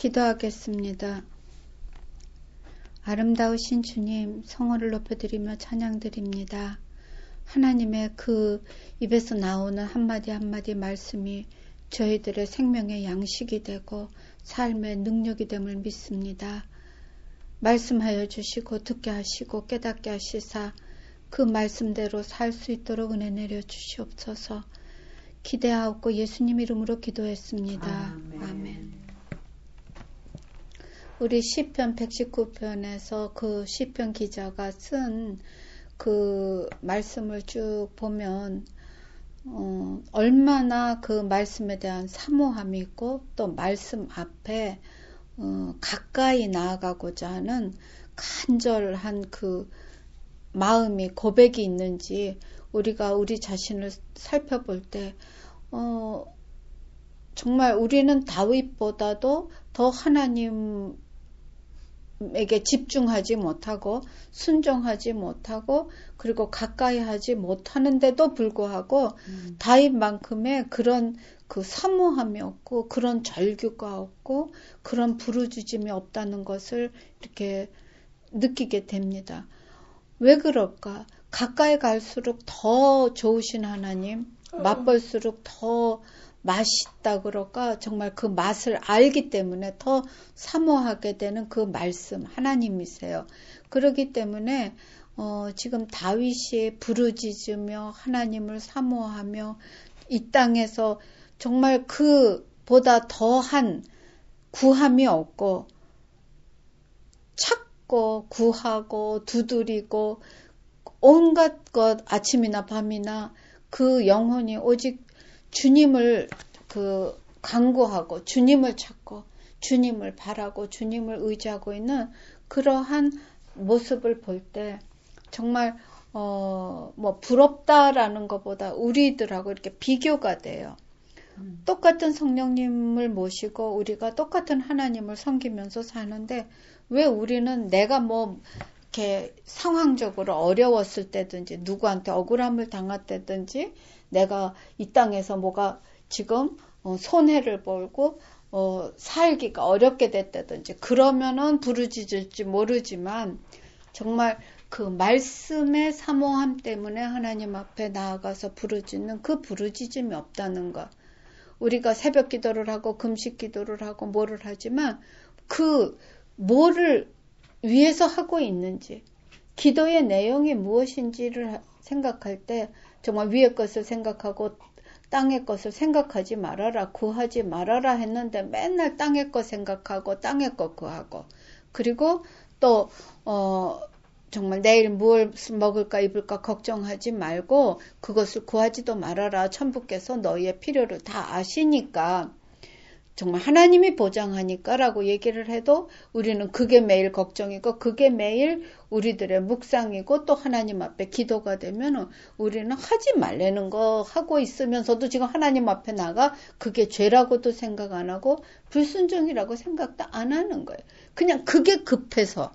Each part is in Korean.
기도하겠습니다. 아름다우신 주님, 성호를 높여드리며 찬양드립니다. 하나님의 그 입에서 나오는 한마디 한마디 말씀이 저희들의 생명의 양식이 되고 삶의 능력이 됨을 믿습니다. 말씀하여 주시고 듣게 하시고 깨닫게 하시사 그 말씀대로 살 수 있도록 은혜 내려 주시옵소서. 기대하옵고 예수님 이름으로 기도했습니다. 아멘. 우리 시편 119편에서 그 시편 기자가 쓴 그 말씀을 쭉 보면 얼마나 그 말씀에 대한 사모함이 있고 또 말씀 앞에 가까이 나아가고자 하는 간절한 그 마음이 고백이 있는지 우리가 우리 자신을 살펴볼 때 정말 우리는 다윗보다도 더 하나님에게 집중하지 못하고 순종하지 못하고 그리고 가까이 하지 못하는데도 불구하고 다윗만큼의 그런 그 사모함이 없고 그런 절규가 없고 그런 부르짖음이 없다는 것을 이렇게 느끼게 됩니다. 왜 그럴까? 가까이 갈수록 더 좋으신 하나님, 맛볼수록 더 맛있다 그럴까? 정말 그 맛을 알기 때문에 더 사모하게 되는 그 말씀 하나님이세요. 그렇기 때문에 지금 다윗이 부르짖으며 하나님을 사모하며 이 땅에서 정말 그보다 더한 구함이 없고 찾고 구하고 두드리고 온갖 것 아침이나 밤이나 그 영혼이 오직 주님을 간구하고 주님을 찾고 주님을 바라고 주님을 의지하고 있는 그러한 모습을 볼 때 정말 부럽다라는 것보다 우리들하고 이렇게 비교가 돼요. 똑같은 성령님을 모시고 우리가 똑같은 하나님을 섬기면서 사는데 왜 우리는 내가 이렇게 상황적으로 어려웠을 때든지 누구한테 억울함을 당했다든지 내가 이 땅에서 뭐가 지금 손해를 보고 살기가 어렵게 됐다든지 그러면은 부르짖을지 모르지만 정말 그 말씀의 사모함 때문에 하나님 앞에 나아가서 부르짖는 그 부르짖음이 없다는 것. 우리가 새벽 기도를 하고 금식 기도를 하고 뭐를 하지만 그 뭐를 위해서 하고 있는지 기도의 내용이 무엇인지를 생각할 때 정말 위의 것을 생각하고 땅의 것을 생각하지 말아라 구하지 말아라 했는데 맨날 땅의 것 생각하고 땅의 것 구하고 그리고 또 정말 내일 무엇을 먹을까 입을까 걱정하지 말고 그것을 구하지도 말아라. 천부께서 너희의 필요를 다 아시니까 정말 하나님이 보장하니까 라고 얘기를 해도 우리는 그게 매일 걱정이고 그게 매일 우리들의 묵상이고 또 하나님 앞에 기도가 되면 우리는 하지 말라는 거 하고 있으면서도 지금 하나님 앞에 나가 그게 죄라고도 생각 안 하고 불순종이라고 생각도 안 하는 거예요. 그냥 그게 급해서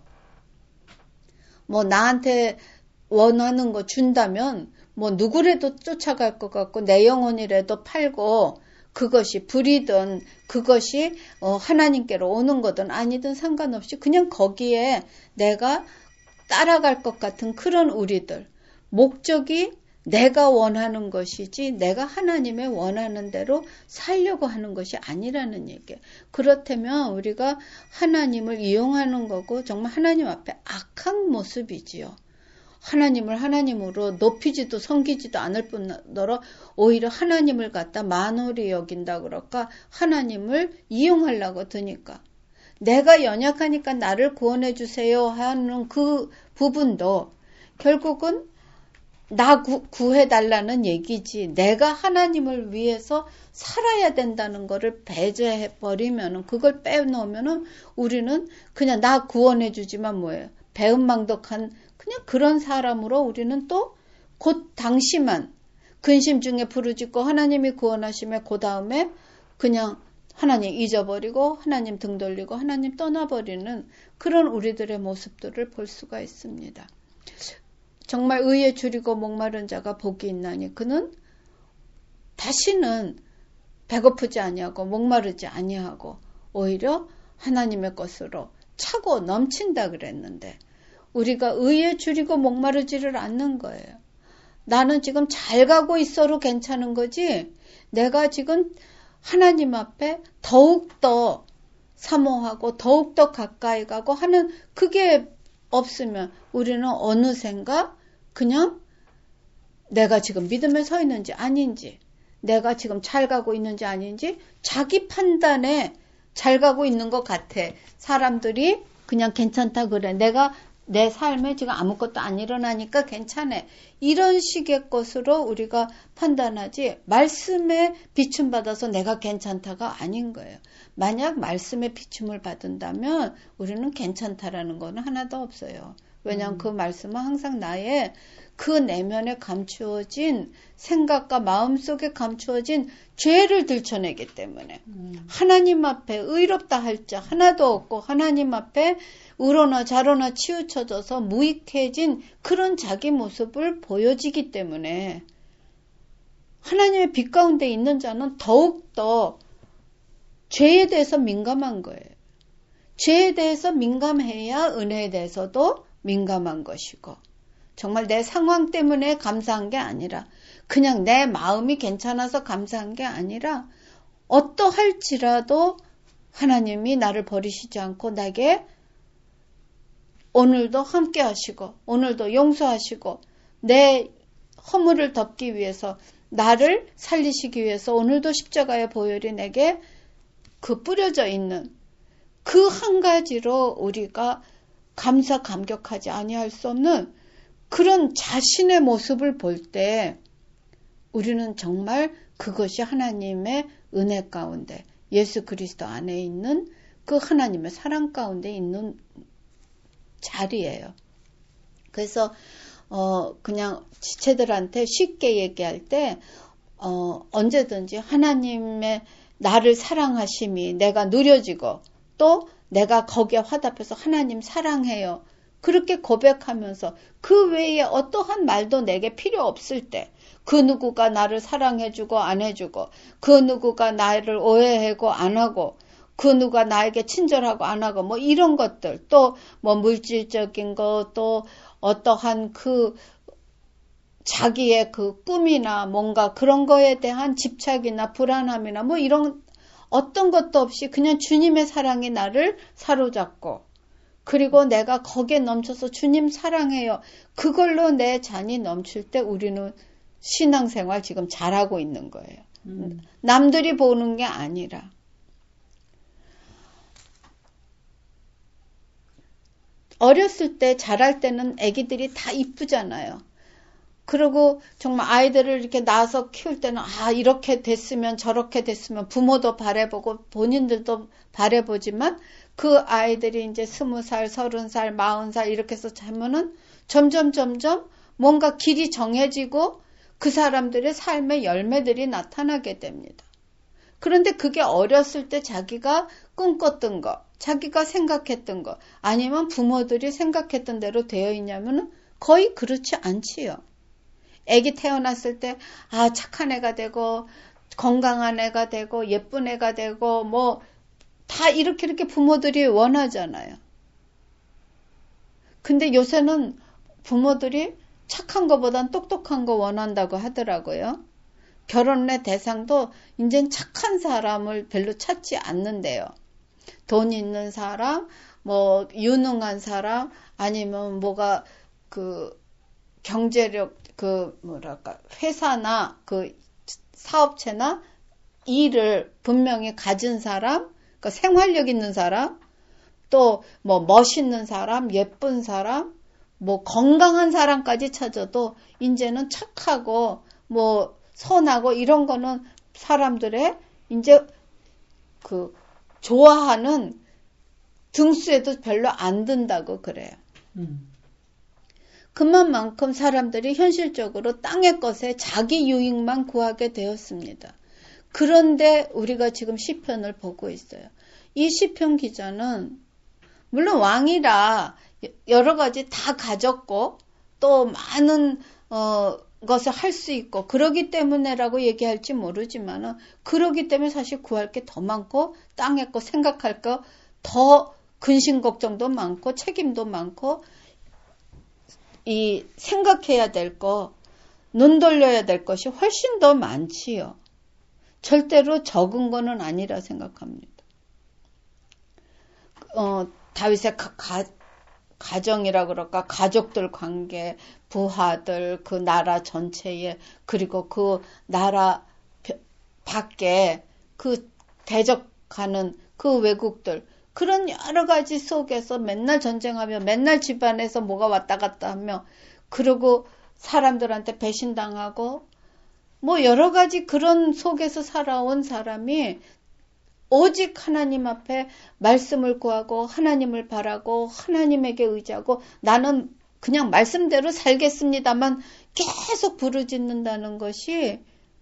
나한테 원하는 거 준다면 누구라도 쫓아갈 것 같고 내 영혼이라도 팔고 그것이 불이든 그것이 하나님께로 오는 거든 아니든 상관없이 그냥 거기에 내가 따라갈 것 같은 그런 우리들 목적이 내가 원하는 것이지 내가 하나님의 원하는 대로 살려고 하는 것이 아니라는 얘기예요. 그렇다면 우리가 하나님을 이용하는 거고 정말 하나님 앞에 악한 모습이지요. 하나님을 하나님으로 높이지도 섬기지도 않을 뿐더러 오히려 하나님을 갖다 만홀히 여긴다 그럴까 하나님을 이용하려고 드니까 내가 연약하니까 나를 구원해 주세요 하는 그 부분도 결국은 나 구해달라는 얘기지 내가 하나님을 위해서 살아야 된다는 거를 배제해버리면 그걸 빼놓으면 우리는 그냥 나 구원해주지만 뭐예요 배은망덕한 그냥 그런 사람으로 우리는 또 곧 당시만 근심 중에 부르짖고 하나님이 구원하시면 그 다음에 그냥 하나님 잊어버리고 하나님 등 돌리고 하나님 떠나버리는 그런 우리들의 모습들을 볼 수가 있습니다. 정말 의에 줄이고 목마른 자가 복이 있나니 그는 다시는 배고프지 아니하고 목마르지 아니하고 오히려 하나님의 것으로 차고 넘친다 그랬는데 우리가 의에 줄이고 목마르지를 않는 거예요. 나는 지금 잘 가고 있어로 괜찮은 거지 내가 지금 하나님 앞에 더욱더 사모하고 더욱더 가까이 가고 하는 그게 없으면 우리는 어느샌가 그냥 내가 지금 믿음에 서 있는지 아닌지 내가 지금 잘 가고 있는지 아닌지 자기 판단에 잘 가고 있는 것 같아. 사람들이 그냥 괜찮다 그래. 내가 내 삶에 지금 아무것도 안 일어나니까 괜찮아. 이런 식의 것으로 우리가 판단하지 말씀에 비춤 받아서 내가 괜찮다가 아닌 거예요. 만약 말씀에 비춤을 받은다면 우리는 괜찮다라는 거는 하나도 없어요. 왜냐하면 그 말씀은 항상 나의 그 내면에 감추어진 생각과 마음속에 감추어진 죄를 들춰내기 때문에 하나님 앞에 의롭다 할 자 하나도 없고 하나님 앞에 의로나 자로나 치우쳐져서 무익해진 그런 자기 모습을 보여지기 때문에 하나님의 빛 가운데 있는 자는 더욱더 죄에 대해서 민감한 거예요. 죄에 대해서 민감해야 은혜에 대해서도 민감한 것이고 정말 내 상황 때문에 감사한 게 아니라 그냥 내 마음이 괜찮아서 감사한 게 아니라 어떠할지라도 하나님이 나를 버리시지 않고 나에게 오늘도 함께 하시고 오늘도 용서하시고 내 허물을 덮기 위해서 나를 살리시기 위해서 오늘도 십자가의 보혈이 내게 그 뿌려져 있는 그 한 가지로 우리가 감사 감격하지 아니할 수 없는 그런 자신의 모습을 볼 때 우리는 정말 그것이 하나님의 은혜 가운데 예수 그리스도 안에 있는 그 하나님의 사랑 가운데 있는 자리예요. 그래서 그냥 지체들한테 쉽게 얘기할 때 언제든지 하나님의 나를 사랑하심이 내가 누려지고 또 내가 거기에 화답해서 하나님 사랑해요. 그렇게 고백하면서 그 외에 어떠한 말도 내게 필요 없을 때 그 누구가 나를 사랑해주고 안 해주고 그 누구가 나를 오해하고 안 하고 그 누가 나에게 친절하고 안 하고 뭐 이런 것들 또 뭐 물질적인 거 또 어떠한 그 자기의 그 꿈이나 뭔가 그런 거에 대한 집착이나 불안함이나 뭐 이런 어떤 것도 없이 그냥 주님의 사랑이 나를 사로잡고 그리고 내가 거기에 넘쳐서 주님 사랑해요. 그걸로 내 잔이 넘칠 때 우리는 신앙생활 지금 잘하고 있는 거예요. 남들이 보는 게 아니라. 어렸을 때 자랄 때는 아기들이 다 이쁘잖아요. 그리고 정말 아이들을 이렇게 낳아서 키울 때는 이렇게 됐으면 저렇게 됐으면 부모도 바라보고 본인들도 바라보지만 그 아이들이 이제 20살, 30살, 40살 이렇게 해서 자면은 점점 뭔가 길이 정해지고 그 사람들의 삶의 열매들이 나타나게 됩니다. 그런데 그게 어렸을 때 자기가 꿈꿨던 거, 자기가 생각했던 거 아니면 부모들이 생각했던 대로 되어 있냐면은 거의 그렇지 않지요. 아기 태어났을 때 착한 애가 되고 건강한 애가 되고 예쁜 애가 되고 뭐 다 이렇게 부모들이 원하잖아요. 근데 요새는 부모들이 착한 거보단 똑똑한 거 원한다고 하더라고요. 결혼의 대상도 이젠 착한 사람을 별로 찾지 않는데요. 돈 있는 사람, 뭐 유능한 사람, 아니면 뭐가 그 경제력 회사나 그 사업체나 일을 분명히 가진 사람, 그러니까 생활력 있는 사람, 또 뭐 멋있는 사람, 예쁜 사람, 뭐 건강한 사람까지 찾아도 이제는 착하고 뭐 선하고 이런 거는 사람들의 이제 그 좋아하는 등수에도 별로 안 든다고 그래요. 그만큼 사람들이 현실적으로 땅의 것에 자기 유익만 구하게 되었습니다. 그런데 우리가 지금 시편을 보고 있어요. 이 시편 기자는 물론 왕이라 여러 가지 다 가졌고 또 많은 것을 할 수 있고 그러기 때문에라고 얘기할지 모르지만은 그러기 때문에 사실 구할 게 더 많고 땅의 거 생각할 거 더 근심 걱정도 많고 책임도 많고 이 생각해야 될 거, 눈 돌려야 될 것이 훨씬 더 많지요. 절대로 적은 거는 아니라 생각합니다. 다윗의 가정이라 그럴까, 가족들 관계, 부하들, 그 나라 전체에, 그리고 그 나라 밖에 그 대적하는 그 외국들, 그런 여러 가지 속에서 맨날 전쟁하며 맨날 집안에서 뭐가 왔다 갔다 하며 그리고 사람들한테 배신당하고 뭐 여러 가지 그런 속에서 살아온 사람이 오직 하나님 앞에 말씀을 구하고 하나님을 바라고 하나님에게 의지하고 나는 그냥 말씀대로 살겠습니다만 계속 부르짖는다는 것이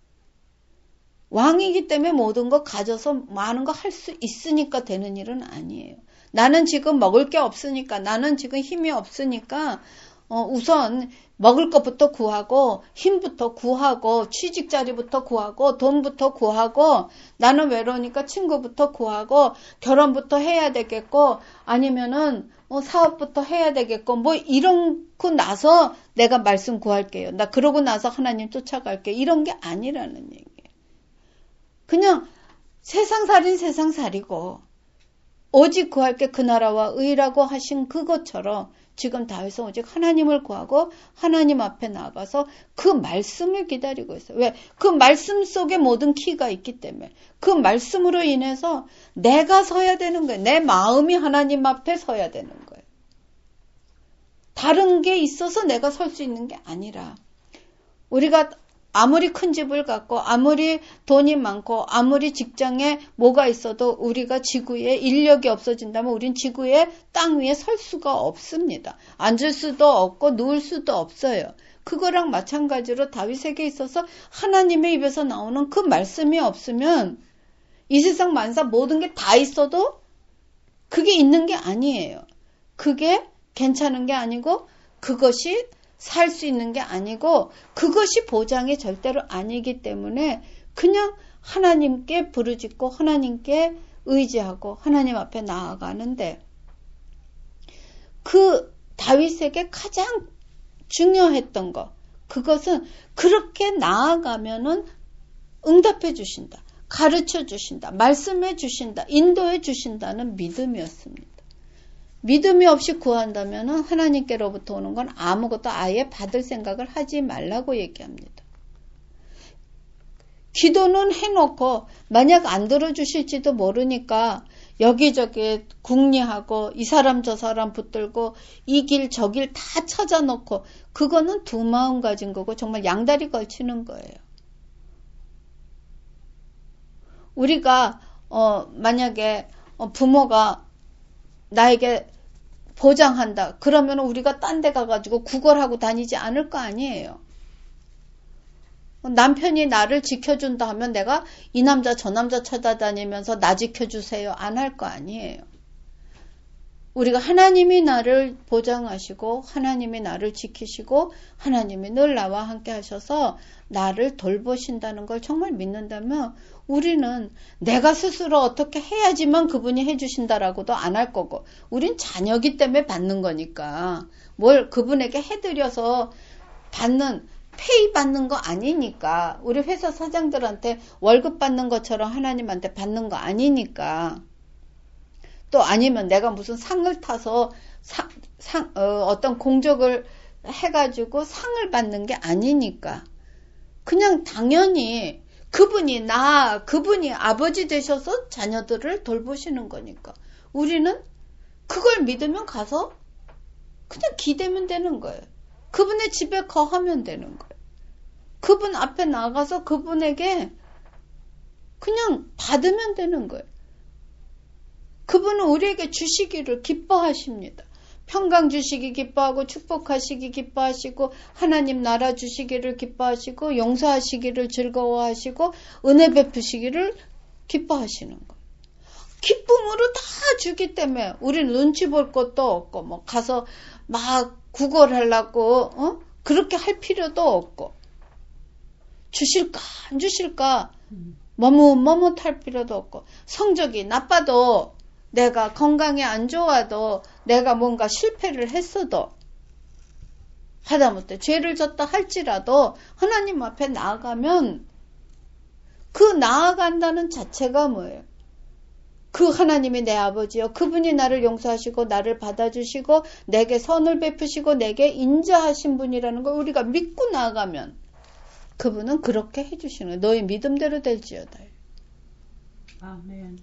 왕이기 때문에 모든 거 가져서 많은 거 할 수 있으니까 되는 일은 아니에요. 나는 지금 먹을 게 없으니까, 나는 지금 힘이 없으니까 우선 먹을 것부터 구하고 힘부터 구하고 취직 자리부터 구하고 돈부터 구하고 나는 외로우니까 친구부터 구하고 결혼부터 해야 되겠고 아니면은 사업부터 해야 되겠고 뭐 이러고 나서 내가 말씀 구할게요. 나 그러고 나서 하나님 쫓아갈게. 이런 게 아니라는 얘기예요. 그냥 세상살인 세상살이고 오직 구할 게 그 나라와 의라고 하신 그것처럼 지금 다윗은 오직 하나님을 구하고 하나님 앞에 나가서 그 말씀을 기다리고 있어요. 왜? 그 말씀 속에 모든 키가 있기 때문에 그 말씀으로 인해서 내가 서야 되는 거예요. 내 마음이 하나님 앞에 서야 되는 거예요. 다른 게 있어서 내가 설 수 있는 게 아니라 우리가 아무리 큰 집을 갖고 아무리 돈이 많고 아무리 직장에 뭐가 있어도 우리가 지구에 인력이 없어진다면 우린 지구의 땅 위에 설 수가 없습니다. 앉을 수도 없고 누울 수도 없어요. 그거랑 마찬가지로 다윗에게 있어서 하나님의 입에서 나오는 그 말씀이 없으면 이 세상 만사 모든 게 다 있어도 그게 있는 게 아니에요. 그게 괜찮은 게 아니고 그것이 살 수 있는 게 아니고 그것이 보장이 절대로 아니기 때문에 그냥 하나님께 부르짖고 하나님께 의지하고 하나님 앞에 나아가는데 그 다윗에게 가장 중요했던 것 그것은 그렇게 나아가면은 응답해 주신다. 가르쳐 주신다. 말씀해 주신다. 인도해 주신다는 믿음이었습니다. 믿음이 없이 구한다면 하나님께로부터 오는 건 아무것도 아예 받을 생각을 하지 말라고 얘기합니다. 기도는 해놓고 만약 안 들어주실지도 모르니까 여기저기 궁리하고 이 사람 저 사람 붙들고 이 길 저 길 다 찾아놓고 그거는 두 마음 가진 거고 정말 양다리 걸치는 거예요. 우리가 만약에 부모가 나에게 보장한다. 그러면 우리가 딴 데 가가지고 구걸하고 다니지 않을 거 아니에요. 남편이 나를 지켜준다 하면 내가 이 남자 저 남자 찾아다니면서 나 지켜주세요. 안 할 거 아니에요. 우리가 하나님이 나를 보장하시고 하나님이 나를 지키시고 하나님이 늘 나와 함께 하셔서 나를 돌보신다는 걸 정말 믿는다면 우리는 내가 스스로 어떻게 해야지만 그분이 해주신다라고도 안 할 거고 우린 자녀기 때문에 받는 거니까 뭘 그분에게 해드려서 페이 받는 거 아니니까 우리 회사 사장들한테 월급 받는 것처럼 하나님한테 받는 거 아니니까 또 아니면 내가 무슨 상을 타서 어떤 공적을 해가지고 상을 받는 게 아니니까 그냥 당연히 그분이 아버지 되셔서 자녀들을 돌보시는 거니까 우리는 그걸 믿으면 가서 그냥 기대면 되는 거예요. 그분의 집에 거하면 되는 거예요. 그분 앞에 나가서 그분에게 그냥 받으면 되는 거예요. 그분은 우리에게 주시기를 기뻐하십니다. 평강 주시기 기뻐하고 축복하시기 기뻐하시고 하나님 나라 주시기를 기뻐하시고 용서하시기를 즐거워하시고 은혜 베푸시기를 기뻐하시는 거예요. 기쁨으로 다 주기 때문에 우리는 눈치 볼 것도 없고 뭐 가서 막 구걸하려고 그렇게 할 필요도 없고 주실까 안 주실까 머뭇할 필요도 없고 성적이 나빠도 내가 건강이 안 좋아도 내가 뭔가 실패를 했어도 하다못해 죄를 졌다 할지라도 하나님 앞에 나아가면 그 나아간다는 자체가 뭐예요? 그 하나님이 내 아버지요. 그분이 나를 용서하시고 나를 받아주시고 내게 선을 베푸시고 내게 인자하신 분이라는 걸 우리가 믿고 나아가면 그분은 그렇게 해주시는 거예요. 너의 믿음대로 될지어다. 아멘.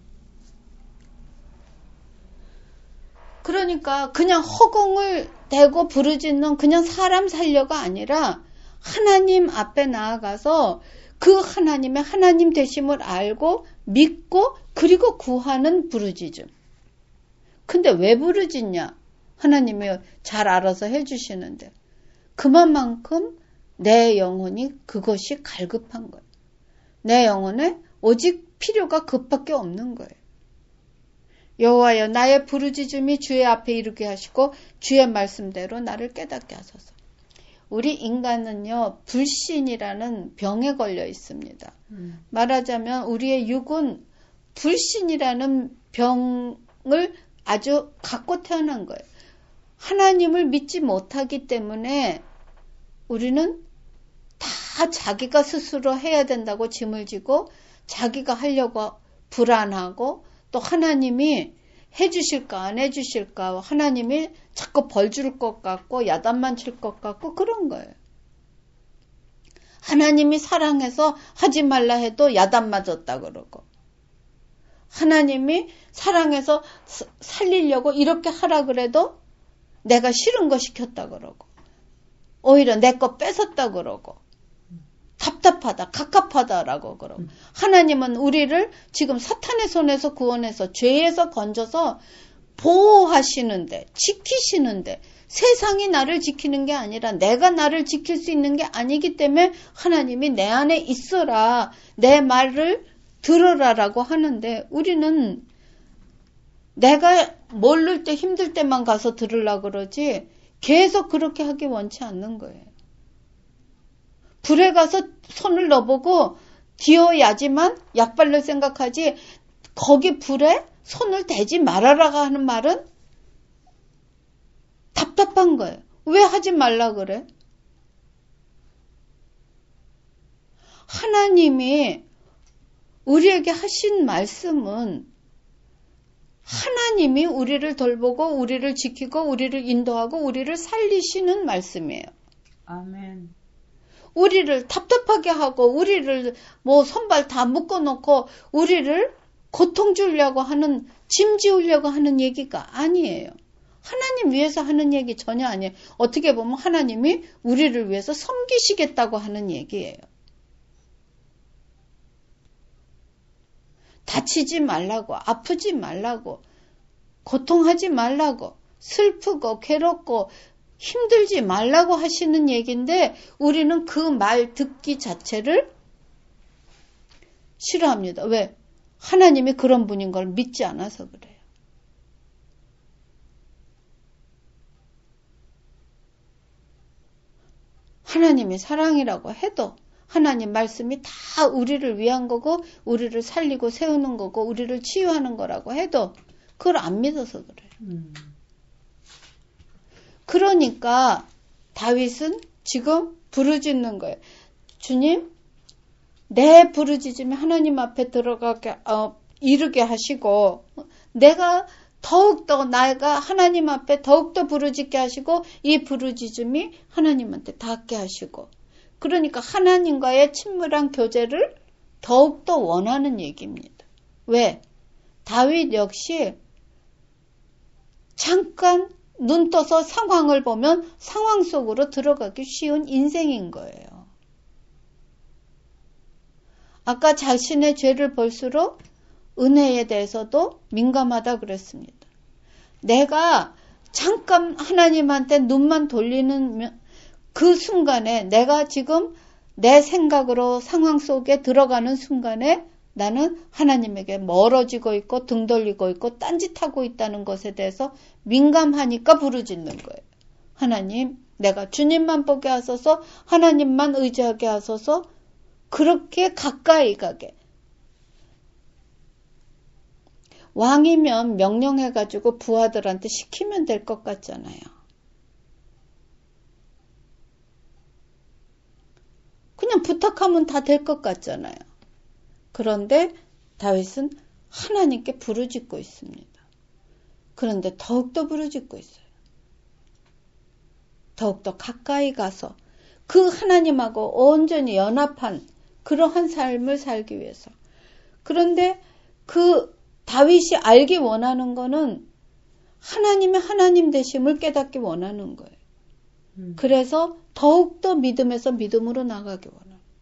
그러니까 그냥 허공을 대고 부르짖는 그냥 사람 살려가 아니라 하나님 앞에 나아가서 그 하나님의 하나님 되심을 알고 믿고 그리고 구하는 부르짖음. 근데 왜 부르짖냐? 하나님이 잘 알아서 해주시는데 그만큼 내 영혼이 그것이 갈급한 거예요. 내 영혼에 오직 필요가 그밖에 없는 거예요. 여호와여 나의 부르짖음이 주의 앞에 이르게 하시고 주의 말씀대로 나를 깨닫게 하소서. 우리 인간은요 불신이라는 병에 걸려 있습니다. 말하자면 우리의 육은 불신이라는 병을 아주 갖고 태어난 거예요. 하나님을 믿지 못하기 때문에 우리는 다 자기가 스스로 해야 된다고 짐을 지고 자기가 하려고 불안하고 또 하나님이 해주실까 안 해주실까 하나님이 자꾸 벌 줄 것 같고 야단만 칠 것 같고 그런 거예요. 하나님이 사랑해서 하지 말라 해도 야단 맞았다 그러고 하나님이 사랑해서 살리려고 이렇게 하라 그래도 내가 싫은 거 시켰다 그러고 오히려 내 거 뺏었다 그러고 답답하다, 갑갑하다라고 그러고 하나님은 우리를 지금 사탄의 손에서 구원해서 죄에서 건져서 보호하시는데 지키시는데 세상이 나를 지키는 게 아니라 내가 나를 지킬 수 있는 게 아니기 때문에 하나님이 내 안에 있어라 내 말을 들어라라고 하는데 우리는 내가 모를 때 힘들 때만 가서 들으려고 그러지 계속 그렇게 하기 원치 않는 거예요. 불에 가서 손을 넣어보고 뒤어야지만 약 바를 생각하지 거기 불에 손을 대지 말아라가 하는 말은 답답한 거예요. 왜 하지 말라 그래? 하나님이 우리에게 하신 말씀은 하나님이 우리를 돌보고 우리를 지키고 우리를 인도하고 우리를 살리시는 말씀이에요. 아멘. 우리를 답답하게 하고 우리를 뭐 손발 다 묶어놓고 우리를 고통 주려고 하는 짐 지우려고 하는 얘기가 아니에요. 하나님 위해서 하는 얘기 전혀 아니에요. 어떻게 보면 하나님이 우리를 위해서 섬기시겠다고 하는 얘기예요. 다치지 말라고 아프지 말라고 고통하지 말라고 슬프고 괴롭고 힘들지 말라고 하시는 얘기인데 우리는 그 말 듣기 자체를 싫어합니다. 왜? 하나님이 그런 분인 걸 믿지 않아서 그래요. 하나님이 사랑이라고 해도 하나님 말씀이 다 우리를 위한 거고 우리를 살리고 세우는 거고 우리를 치유하는 거라고 해도 그걸 안 믿어서 그래요. 그러니까 다윗은 지금 부르짖는 거예요. 주님, 내 부르짖음이 하나님 앞에 들어가게 이르게 하시고 내가 더욱더 내가 하나님 앞에 더욱더 부르짖게 하시고 이 부르짖음이 하나님한테 닿게 하시고 그러니까 하나님과의 친밀한 교제를 더욱더 원하는 얘기입니다. 왜? 다윗 역시 잠깐 눈 떠서 상황을 보면 상황 속으로 들어가기 쉬운 인생인 거예요. 아까 자신의 죄를 볼수록 은혜에 대해서도 민감하다 그랬습니다. 내가 잠깐 하나님한테 눈만 돌리는 그 순간에 내가 지금 내 생각으로 상황 속에 들어가는 순간에 나는 하나님에게 멀어지고 있고 등 돌리고 있고 딴짓하고 있다는 것에 대해서 민감하니까 부르짖는 거예요. 하나님, 내가 주님만 보게 하소서, 하나님만 의지하게 하소서, 그렇게 가까이 가게. 왕이면 명령해가지고 부하들한테 시키면 될 것 같잖아요. 그냥 부탁하면 다 될 것 같잖아요. 그런데 다윗은 하나님께 부르짖고 있습니다. 그런데 더욱더 부르짖고 있어요. 더욱더 가까이 가서 그 하나님하고 온전히 연합한 그러한 삶을 살기 위해서. 그런데 그 다윗이 알기 원하는 거는 하나님의 하나님 되심을 깨닫기 원하는 거예요. 그래서 더욱더 믿음에서 믿음으로 나가기 원하는 거예요.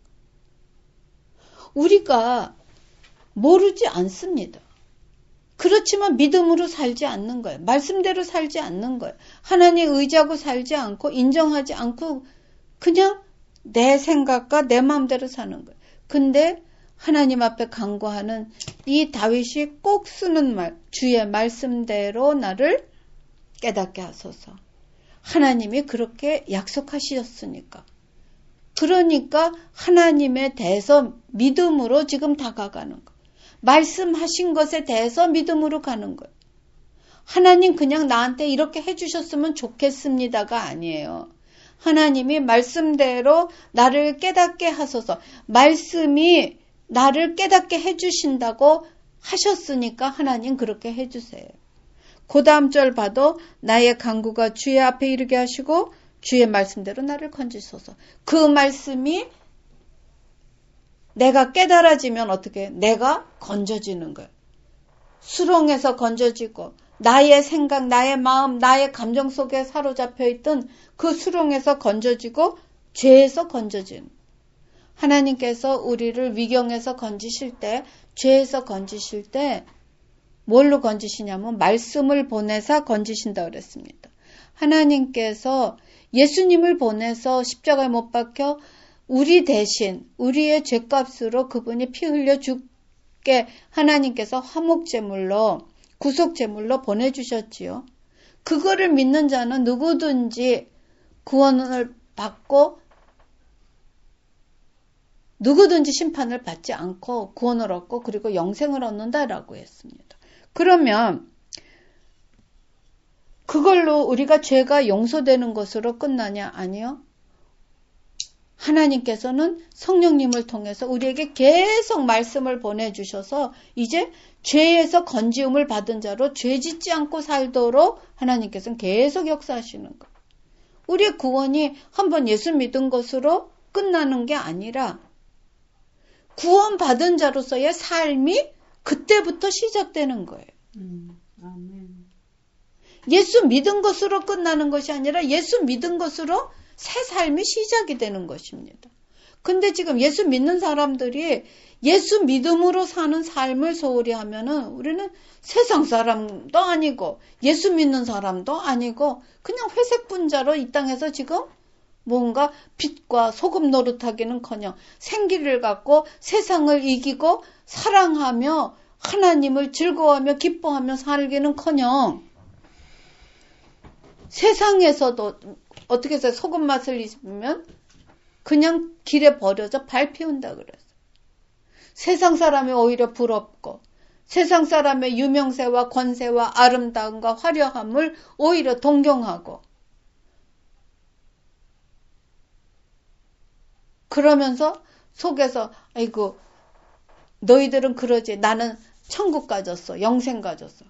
우리가 모르지 않습니다. 그렇지만 믿음으로 살지 않는 거예요. 말씀대로 살지 않는 거예요. 하나님 의지하고 살지 않고 인정하지 않고 그냥 내 생각과 내 마음대로 사는 거예요. 근데 하나님 앞에 간구하는 이 다윗이 꼭 쓰는 말, 주의 말씀대로 나를 깨닫게 하소서. 하나님이 그렇게 약속하셨으니까. 그러니까 하나님에 대해서 믿음으로 지금 다가가는 거예요. 말씀하신 것에 대해서 믿음으로 가는 거예요. 하나님 그냥 나한테 이렇게 해주셨으면 좋겠습니다가 아니에요. 하나님이 말씀대로 나를 깨닫게 하소서. 말씀이 나를 깨닫게 해주신다고 하셨으니까 하나님 그렇게 해주세요. 그 다음 절 봐도 나의 간구가 주의 앞에 이르게 하시고 주의 말씀대로 나를 건지소서. 그 말씀이 내가 깨달아지면 어떻게 해요? 내가 건져지는 거예요. 수렁에서 건져지고 나의 생각, 나의 마음, 나의 감정 속에 사로잡혀 있던 그 수렁에서 건져지고 죄에서 건져지는. 하나님께서 우리를 위경에서 건지실 때, 죄에서 건지실 때 뭘로 건지시냐면 말씀을 보내사 건지신다 그랬습니다. 하나님께서 예수님을 보내서 십자가에 못 박혀 우리 대신 우리의 죄값으로 그분이 피 흘려 죽게 하나님께서 화목제물로 구속제물로 보내주셨지요. 그거를 믿는 자는 누구든지 구원을 받고 누구든지 심판을 받지 않고 구원을 얻고 그리고 영생을 얻는다라고 했습니다. 그러면 그걸로 우리가 죄가 용서되는 것으로 끝나냐? 아니요. 하나님께서는 성령님을 통해서 우리에게 계속 말씀을 보내주셔서 이제 죄에서 건지움을 받은 자로 죄 짓지 않고 살도록 하나님께서는 계속 역사하시는 거예요. 우리의 구원이 한번 예수 믿은 것으로 끝나는 게 아니라 구원받은 자로서의 삶이 그때부터 시작되는 거예요. 아멘. 예수 믿은 것으로 끝나는 것이 아니라 예수 믿은 것으로 새 삶이 시작이 되는 것입니다. 근데 지금 예수 믿는 사람들이 예수 믿음으로 사는 삶을 소홀히 하면은 우리는 세상 사람도 아니고 예수 믿는 사람도 아니고 그냥 회색 분자로 이 땅에서 지금 뭔가 빛과 소금 노릇하기는커녕 생기를 갖고 세상을 이기고 사랑하며 하나님을 즐거워하며 기뻐하며 살기는커녕 세상에서도 어떻게 해서 소금 맛을 잊으면 그냥 길에 버려져 발 피운다 그랬어요. 세상 사람이 오히려 부럽고 세상 사람의 유명세와 권세와 아름다움과 화려함을 오히려 동경하고 그러면서 속에서 아이고 너희들은 그러지 나는 천국 가졌어 영생 가졌어.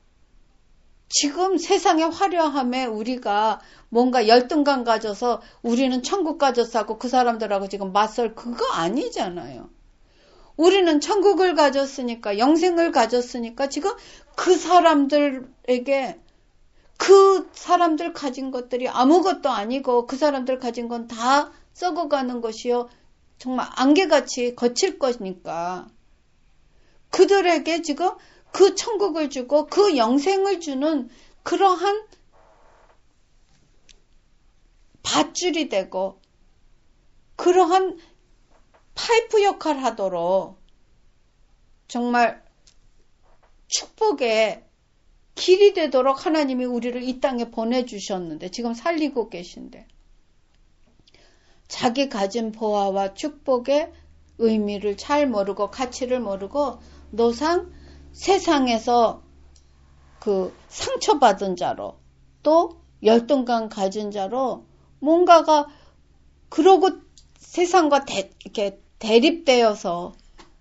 지금 세상의 화려함에 우리가 뭔가 열등감 가져서 우리는 천국 가졌어 하고 그 사람들하고 지금 맞설 그거 아니잖아요. 우리는 천국을 가졌으니까 영생을 가졌으니까 지금 그 사람들에게 그 사람들 가진 것들이 아무것도 아니고 그 사람들 가진 건 다 썩어가는 것이요. 정말 안개같이 거칠 거니까 그들에게 지금 그 천국을 주고 그 영생을 주는 그러한 밧줄이 되고 그러한 파이프 역할을 하도록 정말 축복의 길이 되도록 하나님이 우리를 이 땅에 보내주셨는데 지금 살리고 계신데 자기 가진 보화와 축복의 의미를 잘 모르고 가치를 모르고 노상 세상에서 그 상처받은 자로 또 열등감 가진 자로 뭔가가 그러고 세상과 이렇게 대립되어서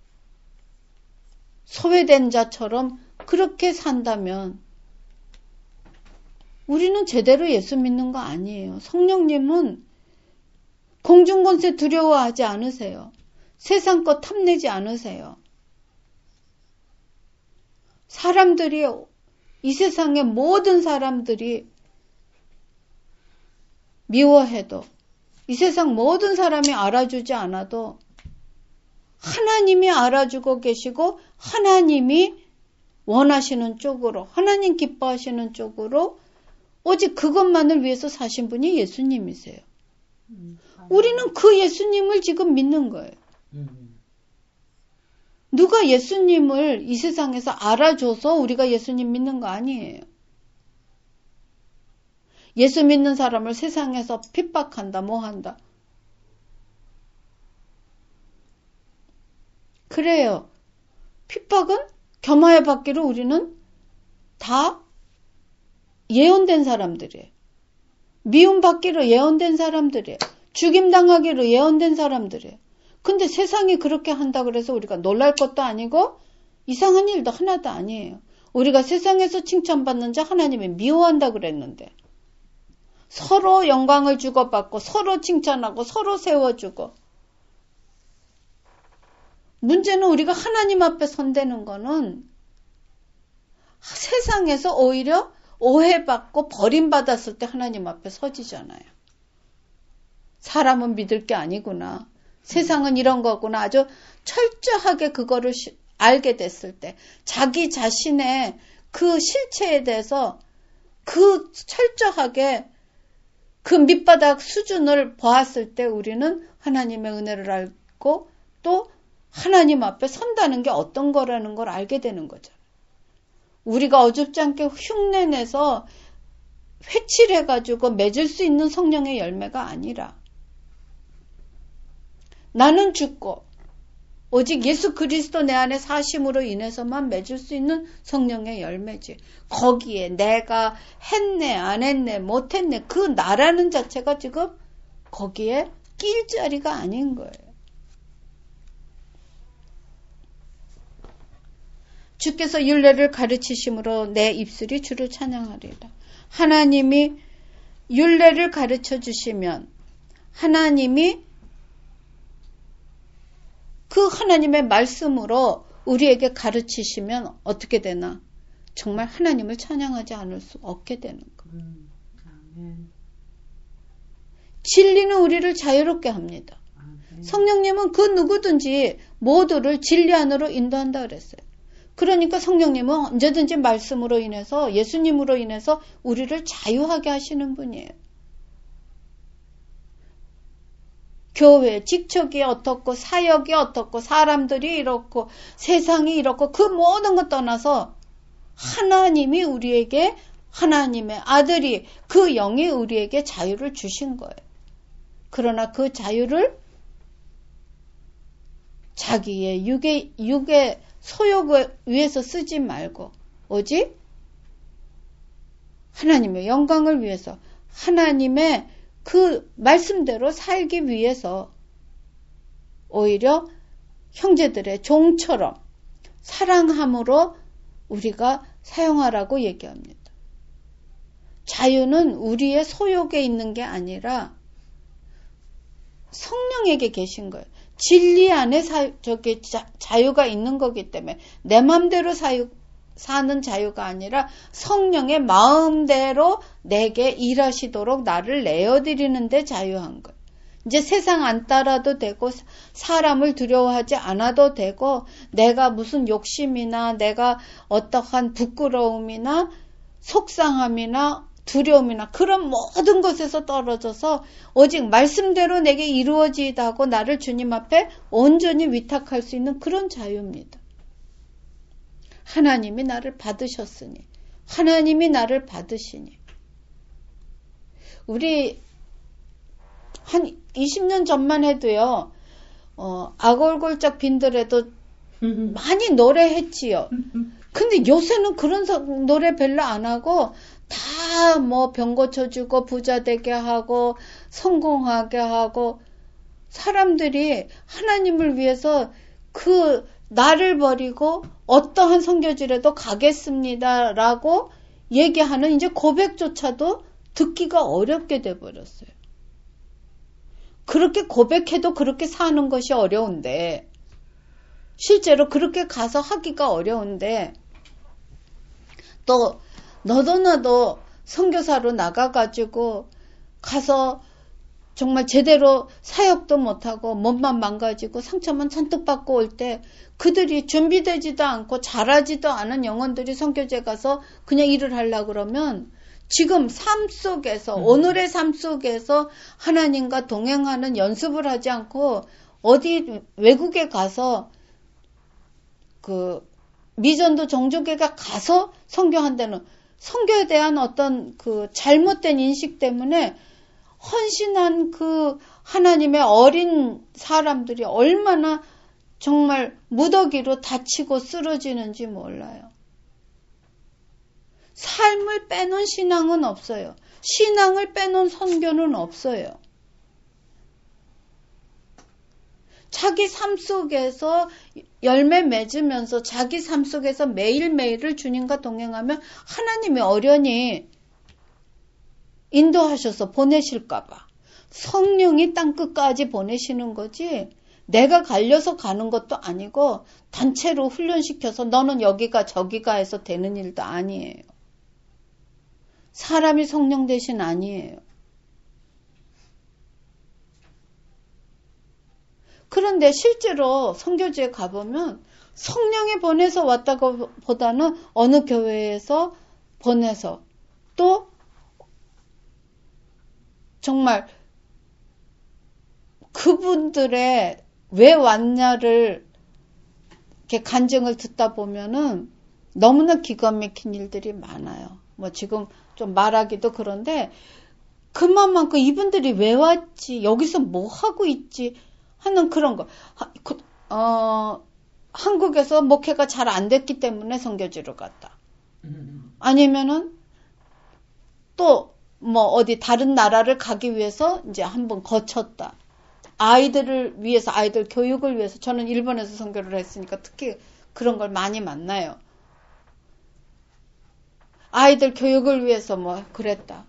소외된 자처럼 그렇게 산다면 우리는 제대로 예수 믿는 거 아니에요. 성령님은 공중권세 두려워하지 않으세요. 세상 것 탐내지 않으세요. 사람들이 이 세상의 모든 사람들이 미워해도 이 세상 모든 사람이 알아주지 않아도 하나님이 알아주고 계시고 하나님이 원하시는 쪽으로 하나님 기뻐하시는 쪽으로 오직 그것만을 위해서 사신 분이 예수님이세요. 우리는 그 예수님을 지금 믿는 거예요. 누가 예수님을 이 세상에서 알아줘서 우리가 예수님 믿는 거 아니에요. 예수 믿는 사람을 세상에서 핍박한다, 뭐 한다. 그래요. 핍박은 겸하여 받기로 우리는 다 예언된 사람들이에요. 미움받기로 예언된 사람들이에요. 죽임당하기로 예언된 사람들이에요. 근데 세상이 그렇게 한다 그래서 우리가 놀랄 것도 아니고 이상한 일도 하나도 아니에요. 우리가 세상에서 칭찬받는 자 하나님이 미워한다 그랬는데 서로 영광을 주고받고 서로 칭찬하고 서로 세워주고 문제는 우리가 하나님 앞에 선대는 거는 세상에서 오히려 오해받고 버림받았을 때 하나님 앞에 서지잖아요. 사람은 믿을 게 아니구나. 세상은 이런 거구나. 아주 철저하게 그거를 알게 됐을 때 자기 자신의 그 실체에 대해서 그 철저하게 그 밑바닥 수준을 보았을 때 우리는 하나님의 은혜를 알고 또 하나님 앞에 선다는 게 어떤 거라는 걸 알게 되는 거죠. 우리가 어줍지 않게 흉내내서 회칠해가지고 맺을 수 있는 성령의 열매가 아니라 나는 죽고 오직 예수 그리스도 내 안에 사심으로 인해서만 맺을 수 있는 성령의 열매지. 거기에 내가 했네 안 했네 못했네 그 나라는 자체가 지금 거기에 낄 자리가 아닌 거예요. 주께서 율례를 가르치심으로 내 입술이 주를 찬양하리라. 하나님이 율례를 가르쳐 주시면 하나님이 그 하나님의 말씀으로 우리에게 가르치시면 어떻게 되나? 정말 하나님을 찬양하지 않을 수 없게 되는 거예요. 진리는 우리를 자유롭게 합니다. 성령님은 그 누구든지 모두를 진리 안으로 인도한다 그랬어요. 그러니까 성령님은 언제든지 말씀으로 인해서 예수님으로 인해서 우리를 자유하게 하시는 분이에요. 교회, 직책이 어떻고 사역이 어떻고 사람들이 이렇고 세상이 이렇고 그 모든 것 떠나서 하나님이 우리에게 하나님의 아들이 그 영이 우리에게 자유를 주신 거예요. 그러나 그 자유를 자기의 육의 소욕을 위해서 쓰지 말고 오직 하나님의 영광을 위해서 하나님의 그 말씀대로 살기 위해서 오히려 형제들의 종처럼 사랑함으로 우리가 사용하라고 얘기합니다. 자유는 우리의 소욕에 있는 게 아니라 성령에게 계신 거예요. 진리 안에 자유가 있는 거기 때문에 내 마음대로 사는 자유가 아니라 성령의 마음대로 내게 일하시도록 나를 내어드리는 데 자유한 거예요. 이제 세상 안 따라도 되고 사람을 두려워하지 않아도 되고 내가 무슨 욕심이나 내가 어떠한 부끄러움이나 속상함이나 두려움이나 그런 모든 것에서 떨어져서 오직 말씀대로 내게 이루어지다고 나를 주님 앞에 온전히 위탁할 수 있는 그런 자유입니다. 하나님이 나를 받으셨으니 하나님이 나를 받으시니 우리 한 20년 전만 해도요 아골골짝 빈들에도 많이 노래했지요. 근데 요새는 그런 노래 별로 안 하고 다 뭐 병 고쳐주고 부자 되게 하고 성공하게 하고 사람들이 하나님을 위해서 그 나를 버리고 어떠한 선교지라도 가겠습니다라고 얘기하는 이제 고백조차도 듣기가 어렵게 돼버렸어요. 그렇게 고백해도 그렇게 사는 것이 어려운데 실제로 그렇게 가서 하기가 어려운데 또 너도 나도 선교사로 나가가지고 가서 정말 제대로 사역도 못하고 몸만 망가지고 상처만 잔뜩 받고 올 때 그들이 준비되지도 않고 잘하지도 않은 영혼들이 선교제 가서 그냥 일을 하려고 그러면 지금 삶 속에서 오늘의 삶 속에서 하나님과 동행하는 연습을 하지 않고 어디 외국에 가서 그 미전도 종교계가 가서 선교한다는 선교에 대한 어떤 그 잘못된 인식 때문에 헌신한 그 하나님의 어린 사람들이 얼마나 정말 무더기로 다치고 쓰러지는지 몰라요. 삶을 빼놓은 신앙은 없어요. 신앙을 빼놓은 선교는 없어요. 자기 삶 속에서 열매 맺으면서 자기 삶 속에서 매일매일을 주님과 동행하면 하나님이 어련히 인도하셔서 보내실까봐 성령이 땅끝까지 보내시는 거지 내가 갈려서 가는 것도 아니고 단체로 훈련시켜서 너는 여기가 저기가 해서 되는 일도 아니에요. 사람이 성령 대신 아니에요. 그런데 실제로 선교지에 가보면 성령이 보내서 왔다고 보다는 어느 교회에서 보내서 또 정말 그분들의 왜 왔냐를 이렇게 간증을 듣다 보면은 너무나 기가 막힌 일들이 많아요. 뭐 지금 좀 말하기도 그런데 그만큼 이분들이 왜 왔지? 여기서 뭐 하고 있지? 하는 그런 거. 한국에서 목회가 잘 안 됐기 때문에 선교지로 갔다. 아니면은 또 뭐 어디 다른 나라를 가기 위해서 이제 한번 거쳤다. 아이들을 위해서 아이들 교육을 위해서 저는 일본에서 선교를 했으니까 특히 그런 걸 많이 만나요. 아이들 교육을 위해서 뭐 그랬다.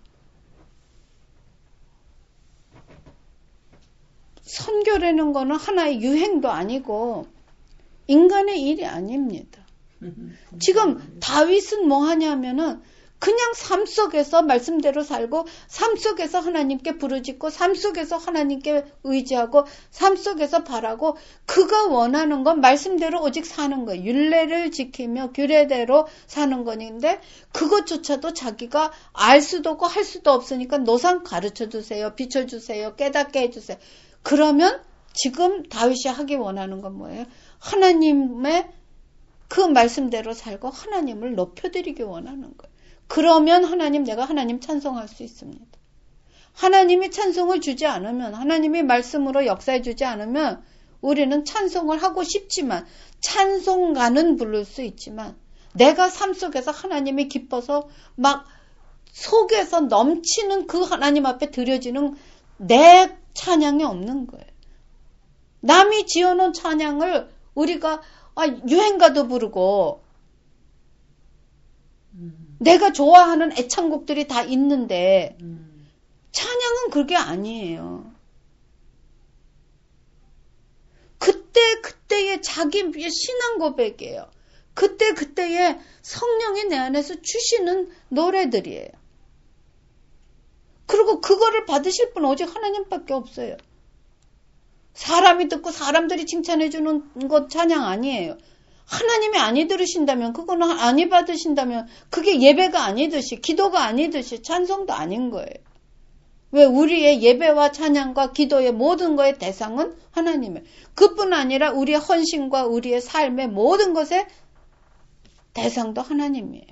선교라는 거는 하나의 유행도 아니고 인간의 일이 아닙니다. 지금 다윗은 뭐 하냐면은 그냥 삶 속에서 말씀대로 살고 삶 속에서 하나님께 부르짖고 삶 속에서 하나님께 의지하고 삶 속에서 바라고 그가 원하는 건 말씀대로 오직 사는 거예요. 율례를 지키며 규례대로 사는 건데 그것조차도 자기가 알 수도 없고 할 수도 없으니까 노상 가르쳐 주세요. 비춰주세요. 깨닫게 해주세요. 그러면 지금 다윗이 하기 원하는 건 뭐예요? 하나님의 그 말씀대로 살고 하나님을 높여드리기 원하는 거예요. 그러면 내가 하나님 찬송할 수 있습니다. 하나님이 찬송을 주지 않으면, 하나님이 말씀으로 역사해 주지 않으면 우리는 찬송을 하고 싶지만 찬송가는 부를 수 있지만 내가 삶 속에서 하나님이 기뻐서 막 속에서 넘치는 그 하나님 앞에 드려지는 내 찬양이 없는 거예요. 남이 지어놓은 찬양을 우리가 유행가도 부르고 내가 좋아하는 애창곡들이 다 있는데 찬양은 그게 아니에요. 그때의 자기 신앙 고백이에요. 그때의 성령이 내 안에서 주시는 노래들이에요. 그리고 그거를 받으실 분은 오직 하나님밖에 없어요. 사람이 듣고 사람들이 칭찬해 주는 것 찬양 아니에요. 하나님이 아니 들으신다면, 그거는 아니 받으신다면 그게 예배가 아니듯이, 기도가 아니듯이 찬송도 아닌 거예요. 왜? 우리의 예배와 찬양과 기도의 모든 것의 대상은 하나님이에요. 그뿐 아니라 우리의 헌신과 우리의 삶의 모든 것의 대상도 하나님이에요.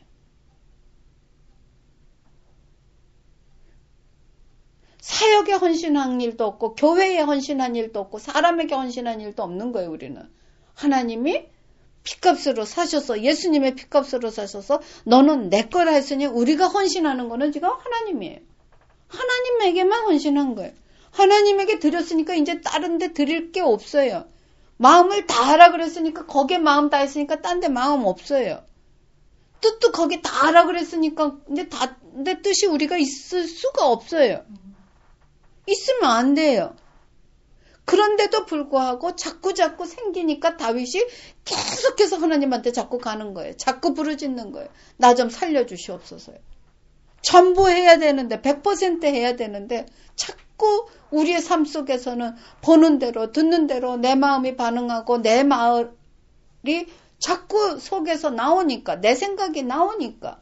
사역에 헌신한 일도 없고 교회에 헌신한 일도 없고 사람에게 헌신한 일도 없는 거예요. 우리는 하나님이 피값으로 사셔서 예수님의 피값으로 사셔서 너는 내 거라 했으니 우리가 헌신하는 거는 지금 하나님이에요. 하나님에게만 헌신한 거예요. 하나님에게 드렸으니까 이제 다른 데 드릴 게 없어요. 마음을 다하라 그랬으니까 거기에 마음 다했으니까 딴 데 마음 없어요. 뜻도 거기 다하라 그랬으니까 이제 내 뜻이 우리가 있을 수가 없어요. 있으면 안 돼요. 그런데도 불구하고 자꾸 생기니까 다윗이 계속해서 하나님한테 자꾸 가는 거예요. 자꾸 부르짖는 거예요. 나 좀 살려주시옵소서요. 전부 해야 되는데 100% 해야 되는데 자꾸 우리의 삶 속에서는 보는 대로 듣는 대로 내 마음이 반응하고 내 말이 자꾸 속에서 나오니까 내 생각이 나오니까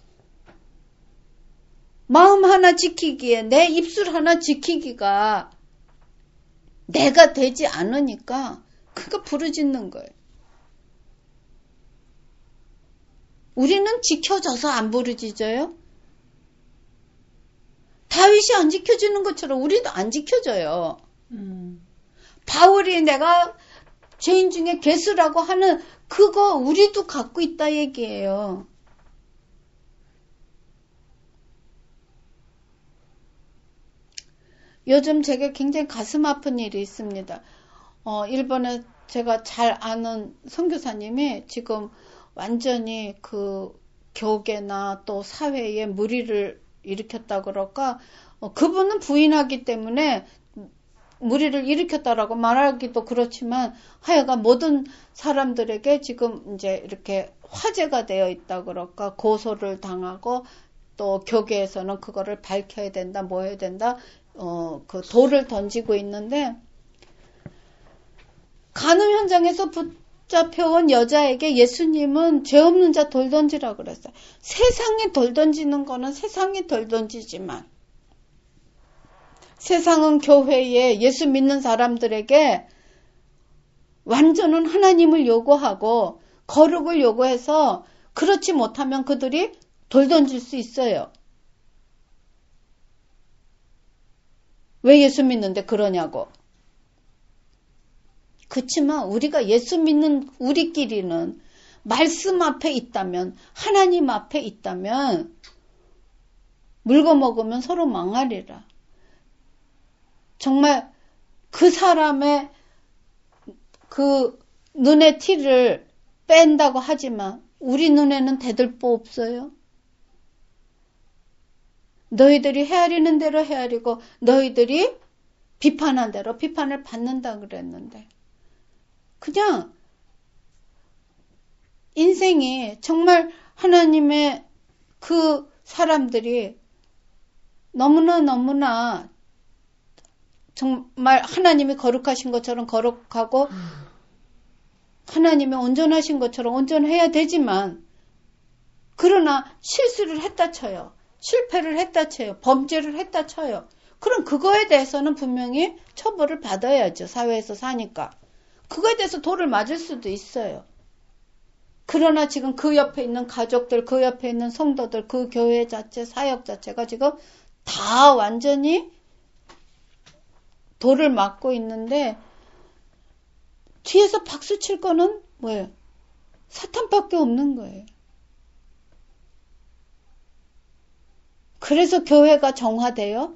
마음 하나 지키기에 내 입술 하나 지키기가 내가 되지 않으니까 그거 부르짖는 거예요. 우리는 지켜져서 안 부르짖어요? 다윗이 안 지켜주는 것처럼 우리도 안 지켜져요. 바울이 내가 죄인 중에 괴수라고 하는 그거 우리도 갖고 있다 얘기예요. 요즘 제게 굉장히 가슴 아픈 일이 있습니다. 일본에 제가 잘 아는 선교사님이 지금 완전히 그 교계나 또 사회에 무리를 일으켰다 그럴까? 그분은 부인하기 때문에 무리를 일으켰다라고 말하기도 그렇지만 하여간 모든 사람들에게 지금 이제 이렇게 화제가 되어 있다 그럴까? 고소를 당하고 또 교계에서는 그거를 밝혀야 된다, 뭐 해야 된다, 그 돌을 던지고 있는데 간음 현장에서 붙잡혀온 여자에게 예수님은 죄 없는 자 돌 던지라고 그랬어요. 세상에 돌 던지는 거는 세상에 돌 던지지만 세상은 교회에 예수 믿는 사람들에게 완전한 하나님을 요구하고 거룩을 요구해서 그렇지 못하면 그들이 돌 던질 수 있어요. 왜 예수 믿는데 그러냐고. 그렇지만 우리가 예수 믿는 우리끼리는 말씀 앞에 있다면 하나님 앞에 있다면 물고 먹으면 서로 망하리라. 정말 그 사람의 그 눈의 티를 뺀다고 하지만 우리 눈에는 대들보 없어요. 너희들이 헤아리는 대로 헤아리고 너희들이 비판한 대로 비판을 받는다 그랬는데 그냥 인생이 정말 하나님의 그 사람들이 너무나 정말 하나님이 거룩하신 것처럼 거룩하고 하나님이 온전하신 것처럼 온전해야 되지만 그러나 실수를 했다 쳐요. 실패를 했다 쳐요. 범죄를 했다 쳐요. 그럼 그거에 대해서는 분명히 처벌을 받아야죠. 사회에서 사니까. 그거에 대해서 돌을 맞을 수도 있어요. 그러나 지금 그 옆에 있는 가족들, 그 옆에 있는 성도들, 그 교회 자체, 사역 자체가 지금 다 완전히 돌을 맞고 있는데 뒤에서 박수 칠 거는 뭐예요? 사탄밖에 없는 거예요. 그래서 교회가 정화돼요?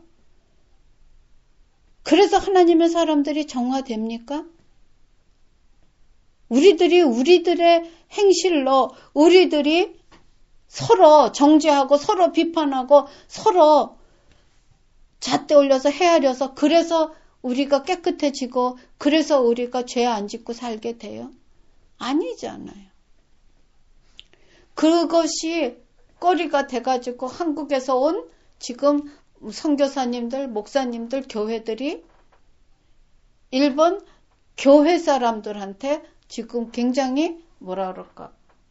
그래서 하나님의 사람들이 정화됩니까? 우리들의 행실로 우리들이 서로 정죄하고 서로 비판하고 서로 잣대 올려서 헤아려서 그래서 우리가 깨끗해지고 그래서 우리가 죄 안 짓고 살게 돼요? 아니잖아요. 그것이 꼬리가 돼가지고 한국에서 온 지금 선교사님들, 목사님들, 교회들이 일본 교회 사람들한테 지금 굉장히 뭐라 그럴까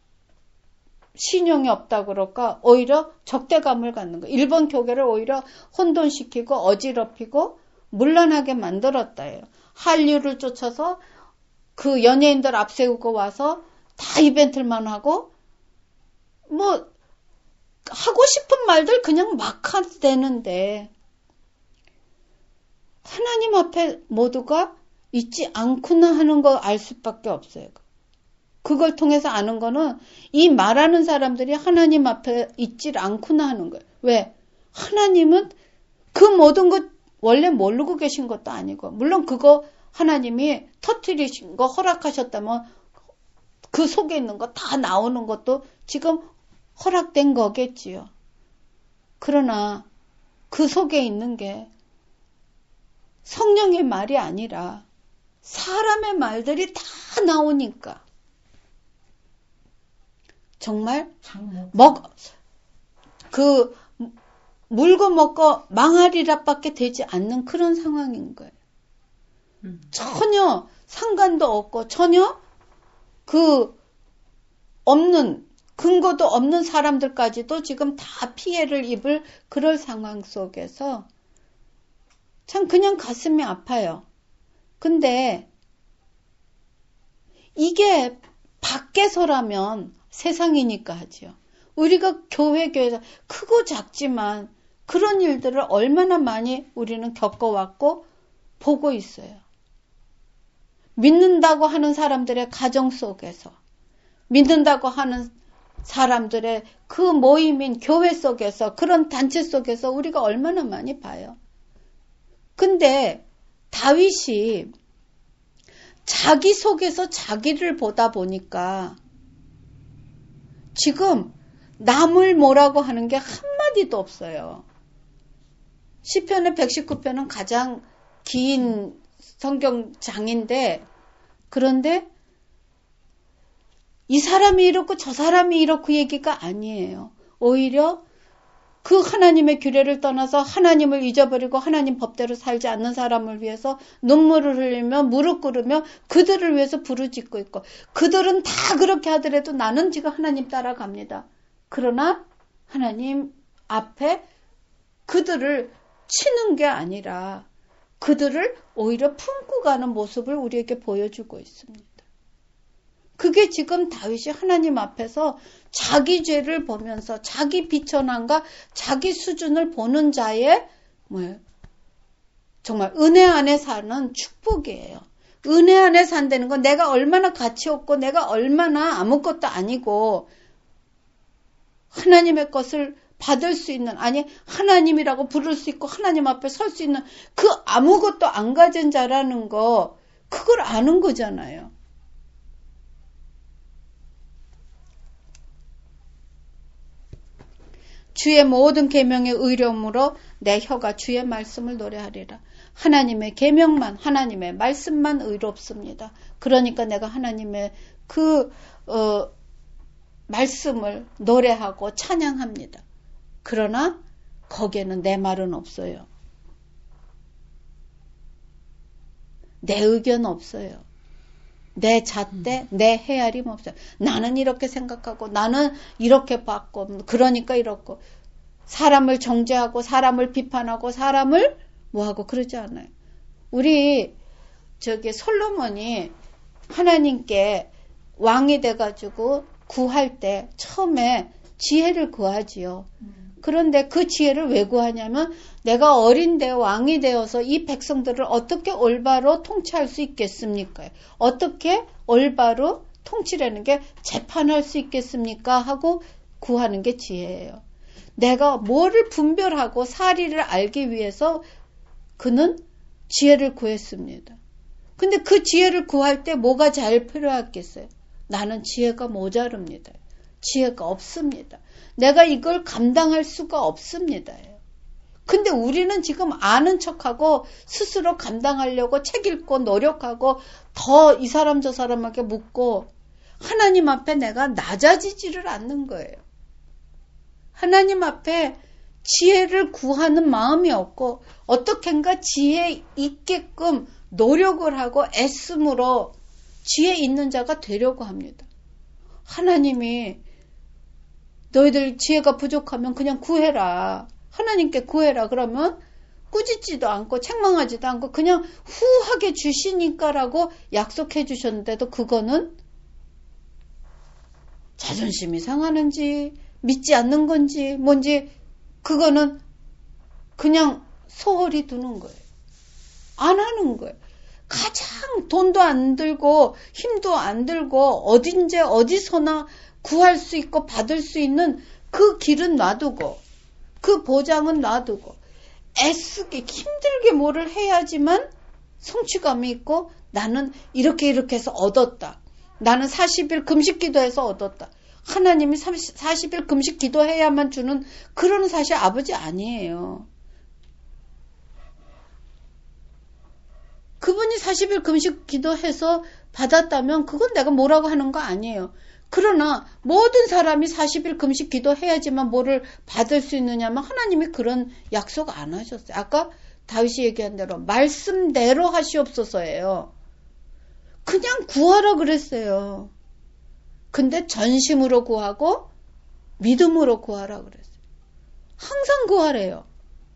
신용이 없다 그럴까 오히려 적대감을 갖는 거. 일본 교계를 오히려 혼돈시키고 어지럽히고 문란하게 만들었다예요. 한류를 쫓아서 그 연예인들 앞세우고 와서 다 이벤트만 하고 뭐 하고 싶은 말들 그냥 막 되는데 하나님 앞에 모두가 있지 않구나 하는 거 알 수밖에 없어요. 그걸 통해서 아는 거는 이 말하는 사람들이 하나님 앞에 있질 않구나 하는 거예요. 왜? 하나님은 그 모든 것 원래 모르고 계신 것도 아니고, 물론 그거 하나님이 터뜨리신 거 허락하셨다면 그 속에 있는 거 다 나오는 것도 지금 허락된 거겠지요. 그러나 그 속에 있는 게 성령의 말이 아니라 사람의 말들이 다 나오니까 정말 물고 먹고 망하리라밖에 되지 않는 그런 상황인 거예요. 전혀 상관도 없고 전혀 없는 근거도 없는 사람들까지도 지금 다 피해를 입을 그럴 상황 속에서 참 그냥 가슴이 아파요. 근데 이게 밖에서라면 세상이니까 하죠. 우리가 교회에서 크고 작지만 그런 일들을 얼마나 많이 우리는 겪어왔고 보고 있어요. 믿는다고 하는 사람들의 가정 속에서, 믿는다고 하는 사람들의 그 모임인 교회 속에서, 그런 단체 속에서 우리가 얼마나 많이 봐요. 근데 다윗이 자기 속에서 자기를 보다 보니까 지금 남을 뭐라고 하는 게 한마디도 없어요. 시편의 119편은 가장 긴 성경장인데, 그런데 이 사람이 이렇고 저 사람이 이렇고 얘기가 아니에요. 오히려 그 하나님의 규례를 떠나서 하나님을 잊어버리고 하나님 법대로 살지 않는 사람을 위해서 눈물을 흘리며 무릎 꿇으며 그들을 위해서 부르짖고 있고, 그들은 다 그렇게 하더라도 나는 지금 하나님 따라갑니다. 그러나 하나님 앞에 그들을 치는 게 아니라 그들을 오히려 품고 가는 모습을 우리에게 보여주고 있습니다. 그게 지금 다윗이 하나님 앞에서 자기 죄를 보면서 자기 비천함과 자기 수준을 보는 자의 정말 은혜 안에 사는 축복이에요. 은혜 안에 산다는 건 내가 얼마나 가치 없고 내가 얼마나 아무것도 아니고 하나님의 것을 받을 수 있는, 아니 하나님이라고 부를 수 있고 하나님 앞에 설 수 있는 그 아무것도 안 가진 자라는 거, 그걸 아는 거잖아요. 주의 모든 계명의 의로움으로 내 혀가 주의 말씀을 노래하리라. 하나님의 계명만, 하나님의 말씀만 의롭습니다. 그러니까 내가 하나님의 말씀을 노래하고 찬양합니다. 그러나 거기에는 내 말은 없어요. 내 의견 없어요. 내 잣대, 내 헤아림 없어요. 나는 이렇게 생각하고 나는 이렇게 봤고 그러니까 이렇고, 사람을 정죄하고 사람을 비판하고 사람을 뭐하고 그러지 않아요. 우리 솔로몬이 하나님께 왕이 돼가지고 구할 때 처음에 지혜를 구하지요. 그런데 그 지혜를 왜 구하냐면 내가 어린데 왕이 되어서 이 백성들을 어떻게 올바로 통치할 수 있겠습니까? 어떻게 올바로 통치라는 게 재판할 수 있겠습니까? 하고 구하는 게 지혜예요. 내가 뭐를 분별하고 사리를 알기 위해서 그는 지혜를 구했습니다. 근데 그 지혜를 구할 때 뭐가 제일 필요하겠어요? 나는 지혜가 모자릅니다. 지혜가 없습니다. 내가 이걸 감당할 수가 없습니다. 근데 우리는 지금 아는 척하고 스스로 감당하려고 책 읽고 노력하고 더 이 사람 저 사람에게 묻고 하나님 앞에 내가 낮아지지를 않는 거예요. 하나님 앞에 지혜를 구하는 마음이 없고 어떻게인가 지혜 있게끔 노력을 하고 애씀으로 지혜 있는 자가 되려고 합니다. 하나님이 너희들 지혜가 부족하면 그냥 구해라. 하나님께 구해라. 그러면 꾸짖지도 않고 책망하지도 않고 그냥 후하게 주시니까라고 약속해 주셨는데도 그거는 자존심이 상하는지 믿지 않는 건지 뭔지 그거는 그냥 소홀히 두는 거예요. 안 하는 거예요. 가장 돈도 안 들고 힘도 안 들고 어딘지 어디서나 구할 수 있고 받을 수 있는 그 길은 놔두고 그 보장은 놔두고 애쓰게 힘들게 뭐를 해야지만 성취감이 있고 나는 이렇게 해서 얻었다. 나는 40일 금식 기도해서 얻었다. 하나님이 40일 금식 기도해야만 주는 그런 사실 아버지 아니에요. 그분이 40일 금식 기도해서 받았다면 그건 내가 뭐라고 하는 거 아니에요. 그러나 모든 사람이 40일 금식 기도해야지만 뭐를 받을 수 있느냐면 하나님이 그런 약속 안 하셨어요. 아까 다윗이 얘기한 대로 말씀대로 하시옵소서예요. 그냥 구하라 그랬어요. 근데 전심으로 구하고 믿음으로 구하라 그랬어요. 항상 구하래요.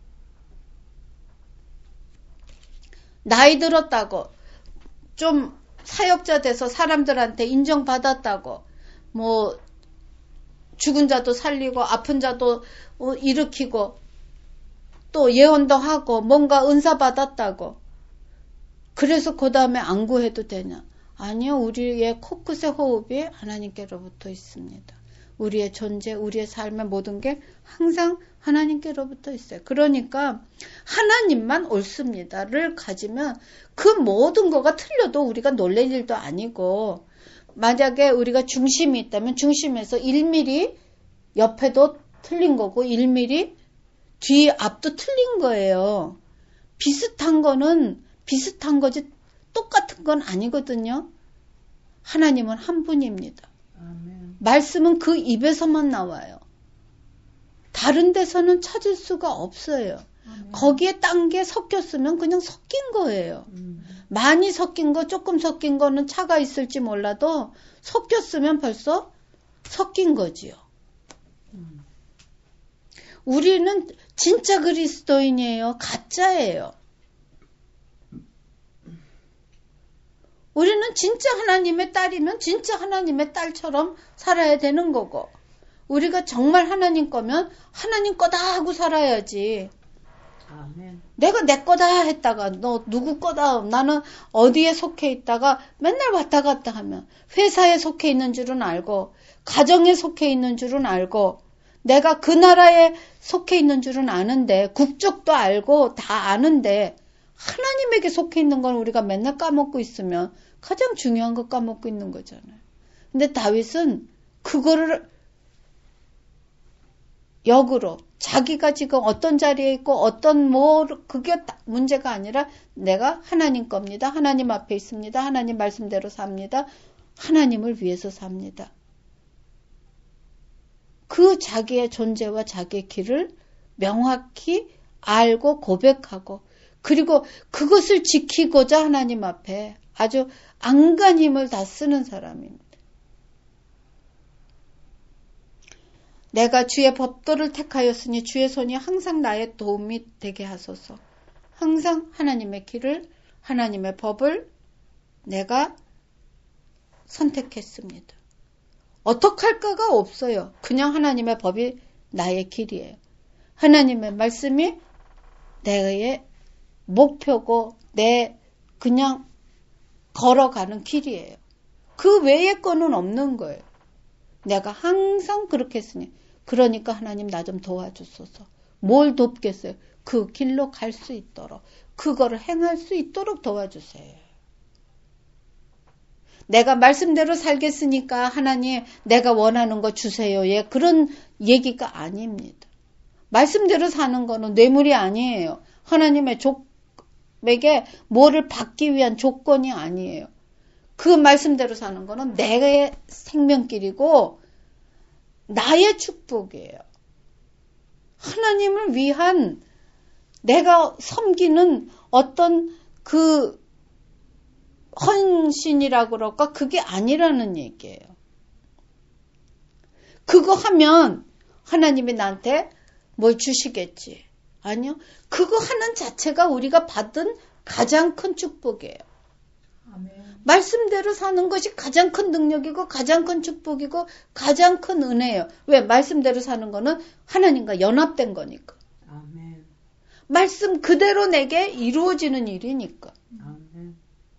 나이 들었다고 좀 사역자 돼서 사람들한테 인정받았다고 뭐 죽은 자도 살리고 아픈 자도 일으키고 또 예언도 하고 뭔가 은사 받았다고 그래서 그 다음에 안 구해도 되냐? 아니요. 우리의 코끝의 호흡이 하나님께로부터 있습니다. 우리의 존재, 우리의 삶의 모든 게 항상 하나님께로부터 있어요. 그러니까 하나님만 옳습니다를 가지면 그 모든 거가 틀려도 우리가 놀랄 일도 아니고 만약에 우리가 중심이 있다면 중심에서 1mm 옆에도 틀린 거고 1mm 뒤 앞도 틀린 거예요. 비슷한 거는 비슷한 거지 똑같은 건 아니거든요. 하나님은 한 분입니다. 아멘. 말씀은 그 입에서만 나와요. 다른 데서는 찾을 수가 없어요. 아멘. 거기에 딴 게 섞였으면 그냥 섞인 거예요. 많이 섞인 거, 조금 섞인 거는 차가 있을지 몰라도 섞였으면 벌써 섞인 거지요. 우리는 진짜 그리스도인이에요. 가짜예요. 우리는 진짜 하나님의 딸이면 진짜 하나님의 딸처럼 살아야 되는 거고 우리가 정말 하나님 거면 하나님 거다 하고 살아야지. 아멘. 내가 내 거다 했다가 너 누구 거다 나는 어디에 속해 있다가 맨날 왔다 갔다 하면 회사에 속해 있는 줄은 알고 가정에 속해 있는 줄은 알고 내가 그 나라에 속해 있는 줄은 아는데 국적도 알고 다 아는데 하나님에게 속해 있는 건 우리가 맨날 까먹고 있으면 가장 중요한 거 까먹고 있는 거잖아요. 근데 다윗은 그거를 역으로 자기가 지금 어떤 자리에 있고 어떤 그게 문제가 아니라 내가 하나님 겁니다. 하나님 앞에 있습니다. 하나님 말씀대로 삽니다. 하나님을 위해서 삽니다. 그 자기의 존재와 자기의 길을 명확히 알고 고백하고 그리고 그것을 지키고자 하나님 앞에 아주 안간 힘을 다 쓰는 사람입니다. 내가 주의 법도를 택하였으니 주의 손이 항상 나의 도움이 되게 하소서. 항상 하나님의 길을 하나님의 법을 내가 선택했습니다. 어떻게 할까가 없어요. 그냥 하나님의 법이 나의 길이에요. 하나님의 말씀이 내의 목표고 내 그냥 걸어가는 길이에요. 그 외의 거는 없는 거예요. 내가 항상 그렇게 했으니 그러니까 하나님 나 좀 도와주소서. 뭘 돕겠어요? 그 길로 갈 수 있도록 그거를 행할 수 있도록 도와주세요. 내가 말씀대로 살겠으니까 하나님 내가 원하는 거 주세요. 예, 그런 얘기가 아닙니다. 말씀대로 사는 거는 뇌물이 아니에요. 하나님의 에게 뭐를 받기 위한 조건이 아니에요. 그 말씀대로 사는 거는 내 생명길이고 나의 축복이에요. 하나님을 위한 내가 섬기는 어떤 그 헌신이라고 그럴까? 그게 아니라는 얘기예요. 그거 하면 하나님이 나한테 뭘 주시겠지. 아니요. 그거 하는 자체가 우리가 받은 가장 큰 축복이에요. 아멘. 말씀대로 사는 것이 가장 큰 능력이고 가장 큰 축복이고 가장 큰 은혜예요. 왜? 말씀대로 사는 거는 하나님과 연합된 거니까. 아멘. 말씀 그대로 내게 이루어지는 일이니까. 아멘.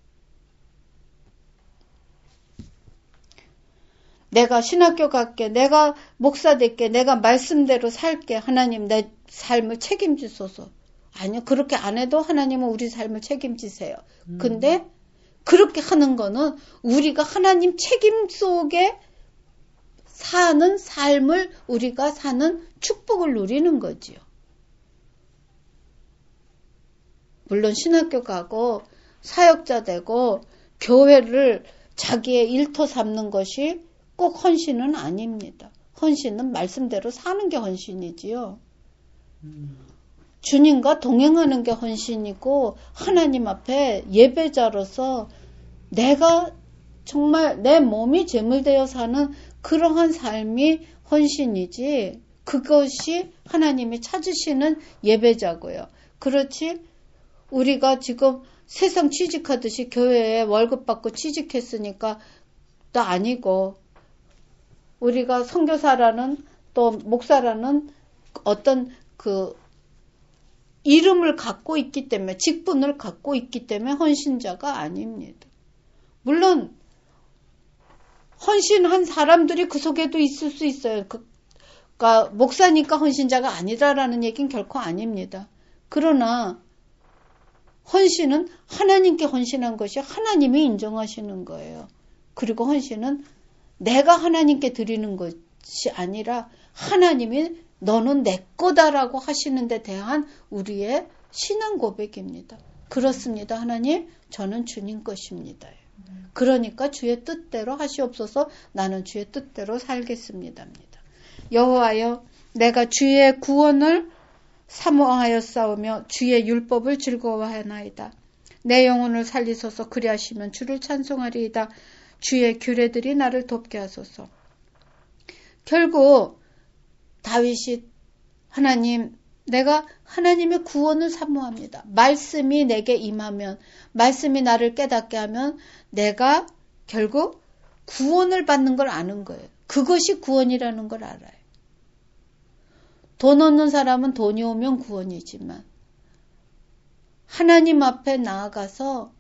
내가 신학교 갈게, 내가 목사 될게, 내가 말씀대로 살게, 하나님 내 삶을 책임지소서. 아니요, 그렇게 안 해도 하나님은 우리 삶을 책임지세요. 근데 그렇게 하는 거는 우리가 하나님 책임 속에 사는 삶을 우리가 사는 축복을 누리는 거지요. 물론 신학교 가고 사역자 되고 교회를 자기의 일터 삼는 것이 꼭 헌신은 아닙니다. 헌신은 말씀대로 사는 게 헌신이지요. 주님과 동행하는 게 헌신이고 하나님 앞에 예배자로서 내가 정말 내 몸이 제물되어 사는 그러한 삶이 헌신이지 그것이 하나님이 찾으시는 예배자고요. 그렇지 우리가 지금 세상 취직하듯이 교회에 월급 받고 취직했으니까 또 아니고 우리가 선교사라는 또 목사라는 어떤 그 이름을 갖고 있기 때문에 직분을 갖고 있기 때문에 헌신자가 아닙니다. 물론 헌신한 사람들이 그 속에도 있을 수 있어요. 그러니까 목사니까 헌신자가 아니다라는 얘기는 결코 아닙니다. 그러나 헌신은 하나님께 헌신한 것이 하나님이 인정하시는 거예요. 그리고 헌신은 내가 하나님께 드리는 것이 아니라 하나님이 너는 내 거다라고 하시는 데 대한 우리의 신앙 고백입니다. 그렇습니다. 하나님, 저는 주님 것입니다. 그러니까 주의 뜻대로 하시옵소서. 나는 주의 뜻대로 살겠습니다. 여호와여, 내가 주의 구원을 사모하였사오며 주의 율법을 즐거워하나이다. 내 영혼을 살리소서. 그리하시면 주를 찬송하리이다. 주의 규례들이 나를 돕게 하소서. 결국 다윗이 하나님, 내가 하나님의 구원을 사모합니다. 말씀이 내게 임하면, 말씀이 나를 깨닫게 하면 내가 결국 구원을 받는 걸 아는 거예요. 그것이 구원이라는 걸 알아요. 돈 없는 사람은 돈이 오면 구원이지만 하나님 앞에 나아가서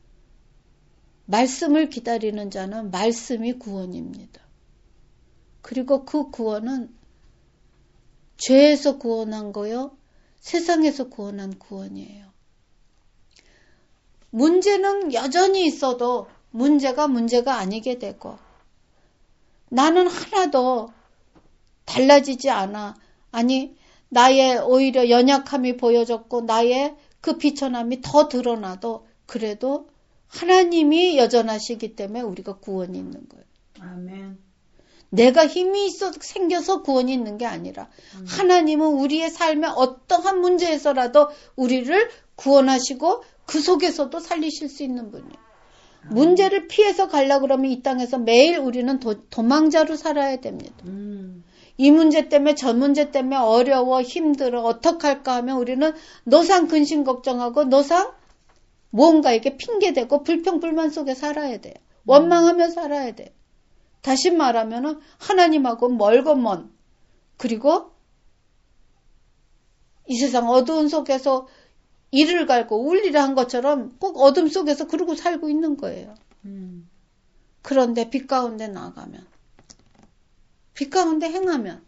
말씀을 기다리는 자는 말씀이 구원입니다. 그리고 그 구원은 죄에서 구원한 거요, 세상에서 구원한 구원이에요. 문제는 여전히 있어도 문제가 아니게 되고 나는 하나도 달라지지 않아. 아니, 나의 오히려 연약함이 보여졌고 나의 그 비천함이 더 드러나도 그래도 하나님이 여전하시기 때문에 우리가 구원이 있는 거예요. 아멘. 내가 힘이 생겨서 구원이 있는 게 아니라 하나님은 우리의 삶의 어떠한 문제에서라도 우리를 구원하시고 그 속에서도 살리실 수 있는 분이에요. 문제를 피해서 가려고 그러면 이 땅에서 매일 우리는 도망자로 살아야 됩니다. 이 문제 때문에 저 문제 때문에 어려워 힘들어 어떡할까 하면 우리는 노상 근심 걱정하고 노상 무언가에게 핑계대고 불평불만 속에 살아야 돼요. 원망하며 살아야 돼요. 다시 말하면 하나님하고 멀고 먼, 그리고 이 세상 어두운 속에서 이를 갈고 울리라 한 것처럼 꼭 어둠 속에서 그러고 살고 있는 거예요. 그런데 빛 가운데 나가면, 빛 가운데 행하면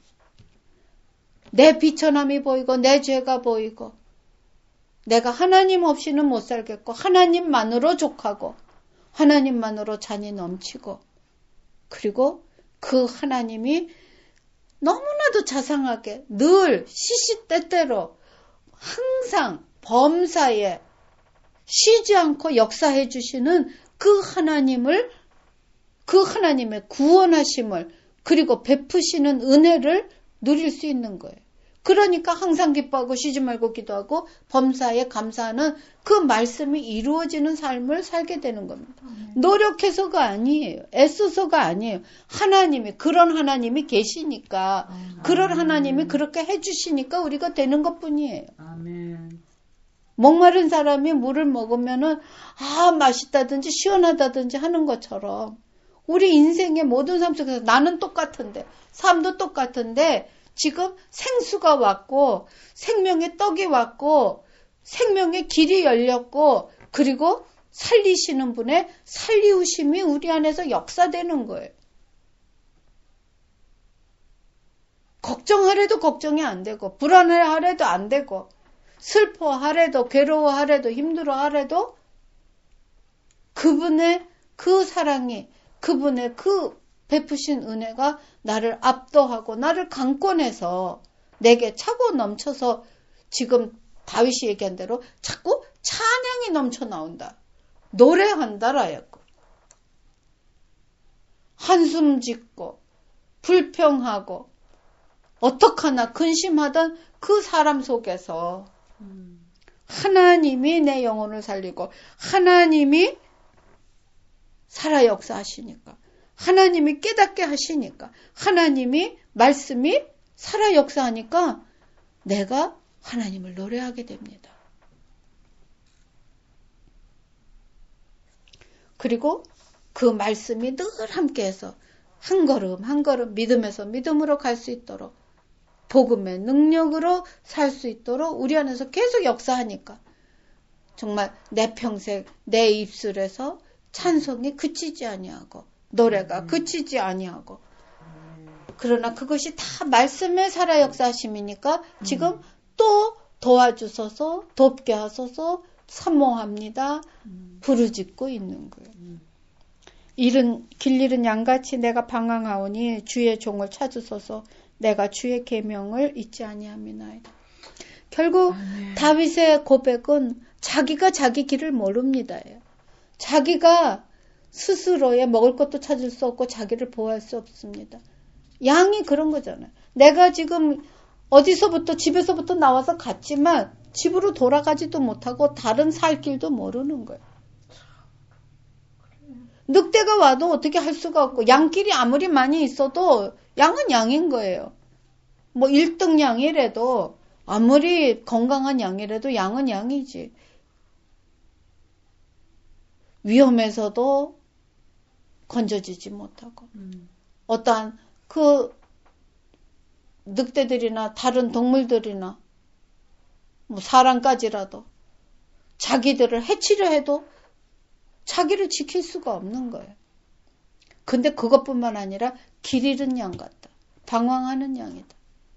내 비천함이 보이고 내 죄가 보이고 내가 하나님 없이는 못 살겠고 하나님만으로 족하고 하나님만으로 잔이 넘치고 그리고 그 하나님이 너무나도 자상하게 늘 시시때때로 항상 범사에 쉬지 않고 역사해 주시는 그 하나님을, 그 하나님의 구원하심을 그리고 베푸시는 은혜를 누릴 수 있는 거예요. 그러니까 항상 기뻐하고 쉬지 말고 기도하고 범사에 감사하는 그 말씀이 이루어지는 삶을 살게 되는 겁니다. 노력해서가 아니에요. 애써서가 아니에요. 하나님이, 그런 하나님이 계시니까, 그런 하나님이 그렇게 해주시니까 우리가 되는 것뿐이에요. 아멘. 목마른 사람이 물을 먹으면은 맛있다든지 시원하다든지 하는 것처럼 우리 인생의 모든 삶 속에서 나는 똑같은데, 삶도 똑같은데 지금 생수가 왔고 생명의 떡이 왔고 생명의 길이 열렸고 그리고 살리시는 분의 살리우심이 우리 안에서 역사되는 거예요. 걱정하래도 걱정이 안 되고, 불안해하래도 안 되고, 슬퍼하래도, 괴로워하래도, 힘들어하래도 그분의 그 사랑이, 그분의 그 베푸신 은혜가 나를 압도하고 나를 강권해서 내게 차고 넘쳐서 지금 다윗이 얘기한 대로 자꾸 찬양이 넘쳐 나온다. 노래한다라였고, 한숨 짓고 불평하고 어떡하나 근심하던 그 사람 속에서 하나님이 내 영혼을 살리고 하나님이 살아 역사하시니까, 하나님이 깨닫게 하시니까, 하나님이 말씀이 살아 역사하니까 내가 하나님을 노래하게 됩니다. 그리고 그 말씀이 늘 함께해서 한 걸음 한 걸음 믿음에서 믿음으로 갈 수 있도록, 복음의 능력으로 살 수 있도록 우리 안에서 계속 역사하니까 정말 내 평생 내 입술에서 찬송이 그치지 아니하고 노래가 그치지 아니하고, 그러나 그것이 다 말씀의 살아 역사하심이니까 지금 또 도와주소서, 돕게 하소서, 사모합니다. 부르짖고 있는 거예요. 길 잃은 양같이 내가 방황하오니 주의 종을 찾으소서. 내가 주의 계명을 잊지 아니함이나이다. 결국 다윗의 고백은 자기가 자기 길을 모릅니다. 자기가 스스로의 먹을 것도 찾을 수 없고 자기를 보호할 수 없습니다. 양이 그런 거잖아요. 내가 지금 어디서부터, 집에서부터 나와서 갔지만 집으로 돌아가지도 못하고 다른 살 길도 모르는 거예요. 늑대가 와도 어떻게 할 수가 없고, 양끼리 아무리 많이 있어도 양은 양인 거예요. 뭐 1등 양이라도, 아무리 건강한 양이라도 양은 양이지. 위험해서도 건져지지 못하고, 어떠한 그 늑대들이나 다른 동물들이나 뭐 사람까지라도 자기들을 해치려 해도 자기를 지킬 수가 없는 거예요. 근데 그것뿐만 아니라 길 잃은 양 같다. 방황하는 양이다.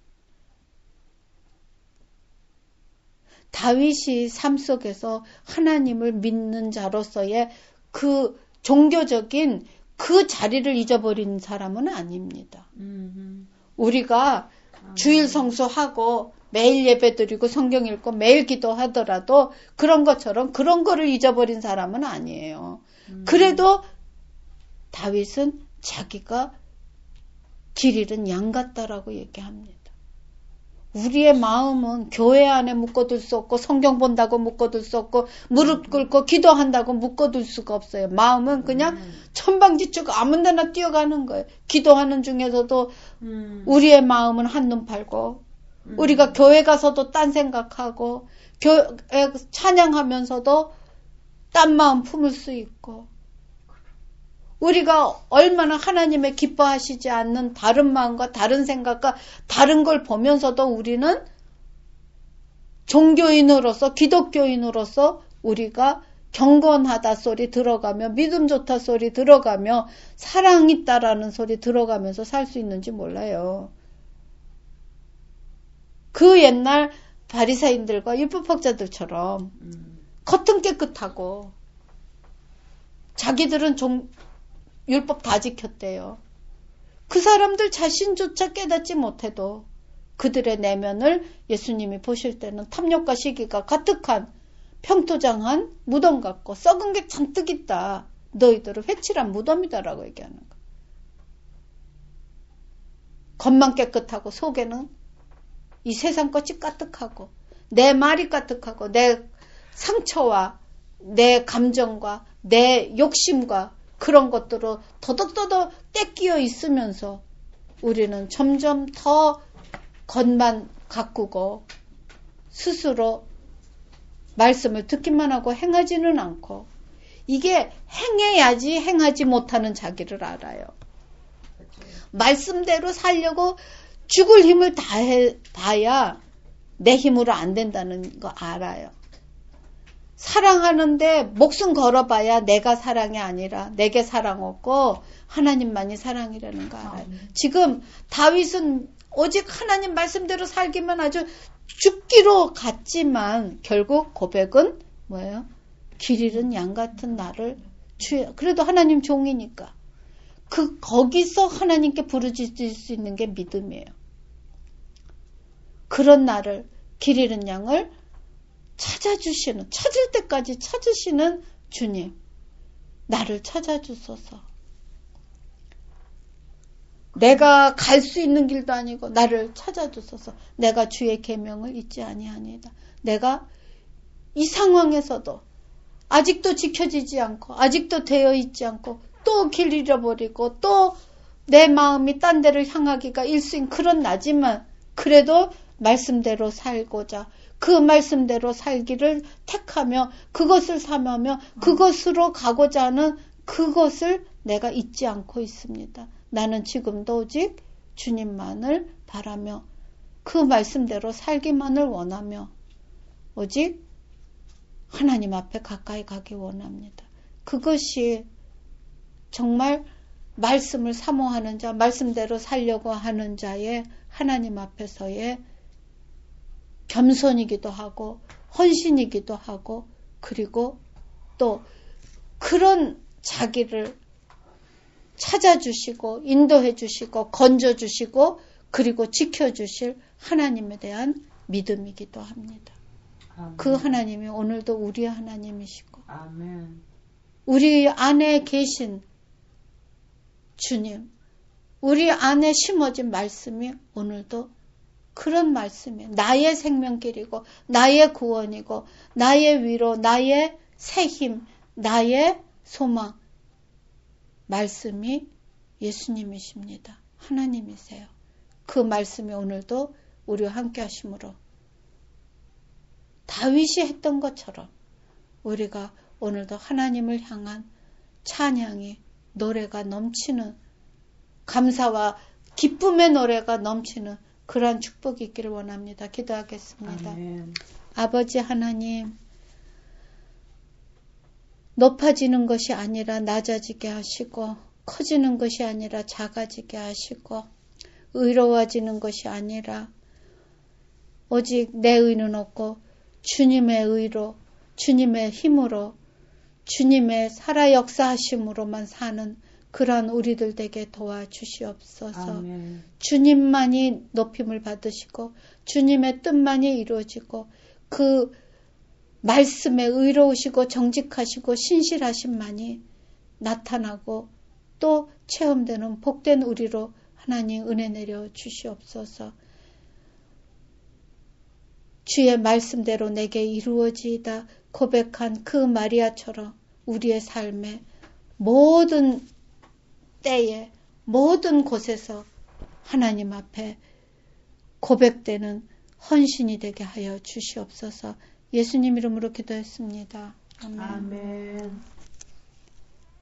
다윗이 삶 속에서 하나님을 믿는 자로서의 그 종교적인 그 자리를 잊어버린 사람은 아닙니다. 우리가 주일 성수하고 매일 예배드리고 성경 읽고 매일 기도하더라도 그런 것처럼 그런 거를 잊어버린 사람은 아니에요. 그래도 다윗은 자기가 길 잃은 양 같다라고 얘기합니다. 우리의 마음은 교회 안에 묶어둘 수 없고, 성경 본다고 묶어둘 수 없고, 무릎 꿇고 기도한다고 묶어둘 수가 없어요. 마음은 그냥 천방지축 아무 데나 뛰어가는 거예요. 기도하는 중에서도 우리의 마음은 한눈 팔고, 우리가 교회 가서도 딴 생각하고, 교회 찬양하면서도 딴 마음 품을 수 있고, 우리가 얼마나 하나님의 기뻐하시지 않는 다른 마음과 다른 생각과 다른 걸 보면서도 우리는 종교인으로서, 기독교인으로서 우리가 경건하다 소리 들어가며, 믿음 좋다 소리 들어가며, 사랑 있다라는 소리 들어가면서 살 수 있는지 몰라요. 그 옛날 바리새인들과 율법학자들처럼 겉은 깨끗하고 자기들은 율법 다 지켰대요. 그 사람들 자신조차 깨닫지 못해도 그들의 내면을 예수님이 보실 때는 탐욕과 시기가 가득한 평토장한 무덤 같고 썩은 게 잔뜩 있다. 너희들은 회칠한 무덤이다라고 얘기하는 거예요. 겉만 깨끗하고 속에는 이 세상 것이 까뜩하고 내 말이 까뜩하고 내 상처와 내 감정과 내 욕심과 그런 것들로 더덕더덕 떼끼어 있으면서 우리는 점점 더 겉만 가꾸고 스스로 말씀을 듣기만 하고 행하지는 않고, 이게 행해야지 행하지 못하는 자기를 알아요. 말씀대로 살려고 죽을 힘을 다야 내 힘으로 안 된다는 거 알아요. 사랑하는데 목숨 걸어봐야 내가 사랑이 아니라 내게 사랑 없고 하나님만이 사랑이라는 거 알아요. 지금 다윗은 오직 하나님 말씀대로 살기만 아주 죽기로 갔지만 결국 고백은 뭐예요? 길 잃은 양 같은 나를 주여. 그래도 하나님 종이니까 거기서 하나님께 부르짖을 수 있는 게 믿음이에요. 그런 나를, 길 잃은 양을 찾아주시는, 찾을 때까지 찾으시는 주님, 나를 찾아주소서. 내가 갈 수 있는 길도 아니고 나를 찾아주소서. 내가 주의 계명을 잊지 아니하니이다. 내가 이 상황에서도 아직도 지켜지지 않고 아직도 되어 있지 않고 또 길 잃어버리고 또 내 마음이 딴 데를 향하기가 일수인 그런 나지만 그래도 말씀대로 살고자 그 말씀대로 살기를 택하며 그것을 삼으며 그것으로 가고자 하는 그것을 내가 잊지 않고 있습니다. 나는 지금도 오직 주님만을 바라며 그 말씀대로 살기만을 원하며 오직 하나님 앞에 가까이 가기 원합니다. 그것이 정말 말씀을 사모하는 자, 말씀대로 살려고 하는 자의 하나님 앞에서의 겸손이기도 하고 헌신이기도 하고 그리고 또 그런 자기를 찾아주시고 인도해 주시고 건져 주시고 그리고 지켜주실 하나님에 대한 믿음이기도 합니다. 아멘. 그 하나님이 오늘도 우리의 하나님이시고 아멘. 우리 안에 계신 주님, 우리 안에 심어진 말씀이 오늘도 그런 말씀이에요. 나의 생명길이고 나의 구원이고 나의 위로, 나의 새 힘, 나의 소망. 말씀이 예수님이십니다. 하나님이세요. 그 말씀이 오늘도 우리와 함께 하심으로 다윗이 했던 것처럼 우리가 오늘도 하나님을 향한 찬양이 노래가 넘치는 감사와 기쁨의 노래가 넘치는 그러한 축복이 있기를 원합니다. 기도하겠습니다. 아멘. 아버지 하나님 높아지는 것이 아니라 낮아지게 하시고 커지는 것이 아니라 작아지게 하시고 의로워지는 것이 아니라 오직 내 의는 없고 주님의 의로 주님의 힘으로 주님의 살아 역사하심으로만 사는 그러한 우리들 되게 도와주시옵소서. 아멘. 주님만이 높임을 받으시고 주님의 뜻만이 이루어지고 그 말씀에 의로우시고 정직하시고 신실하심만이 나타나고 또 체험되는 복된 우리로 하나님 은혜 내려 주시옵소서. 주의 말씀대로 내게 이루어지이다 고백한 그 마리아처럼 우리의 삶에 모든 때에 모든 곳에서 하나님 앞에 고백되는 헌신이 되게 하여 주시옵소서. 예수님 이름으로 기도했습니다. 아멘. 아멘.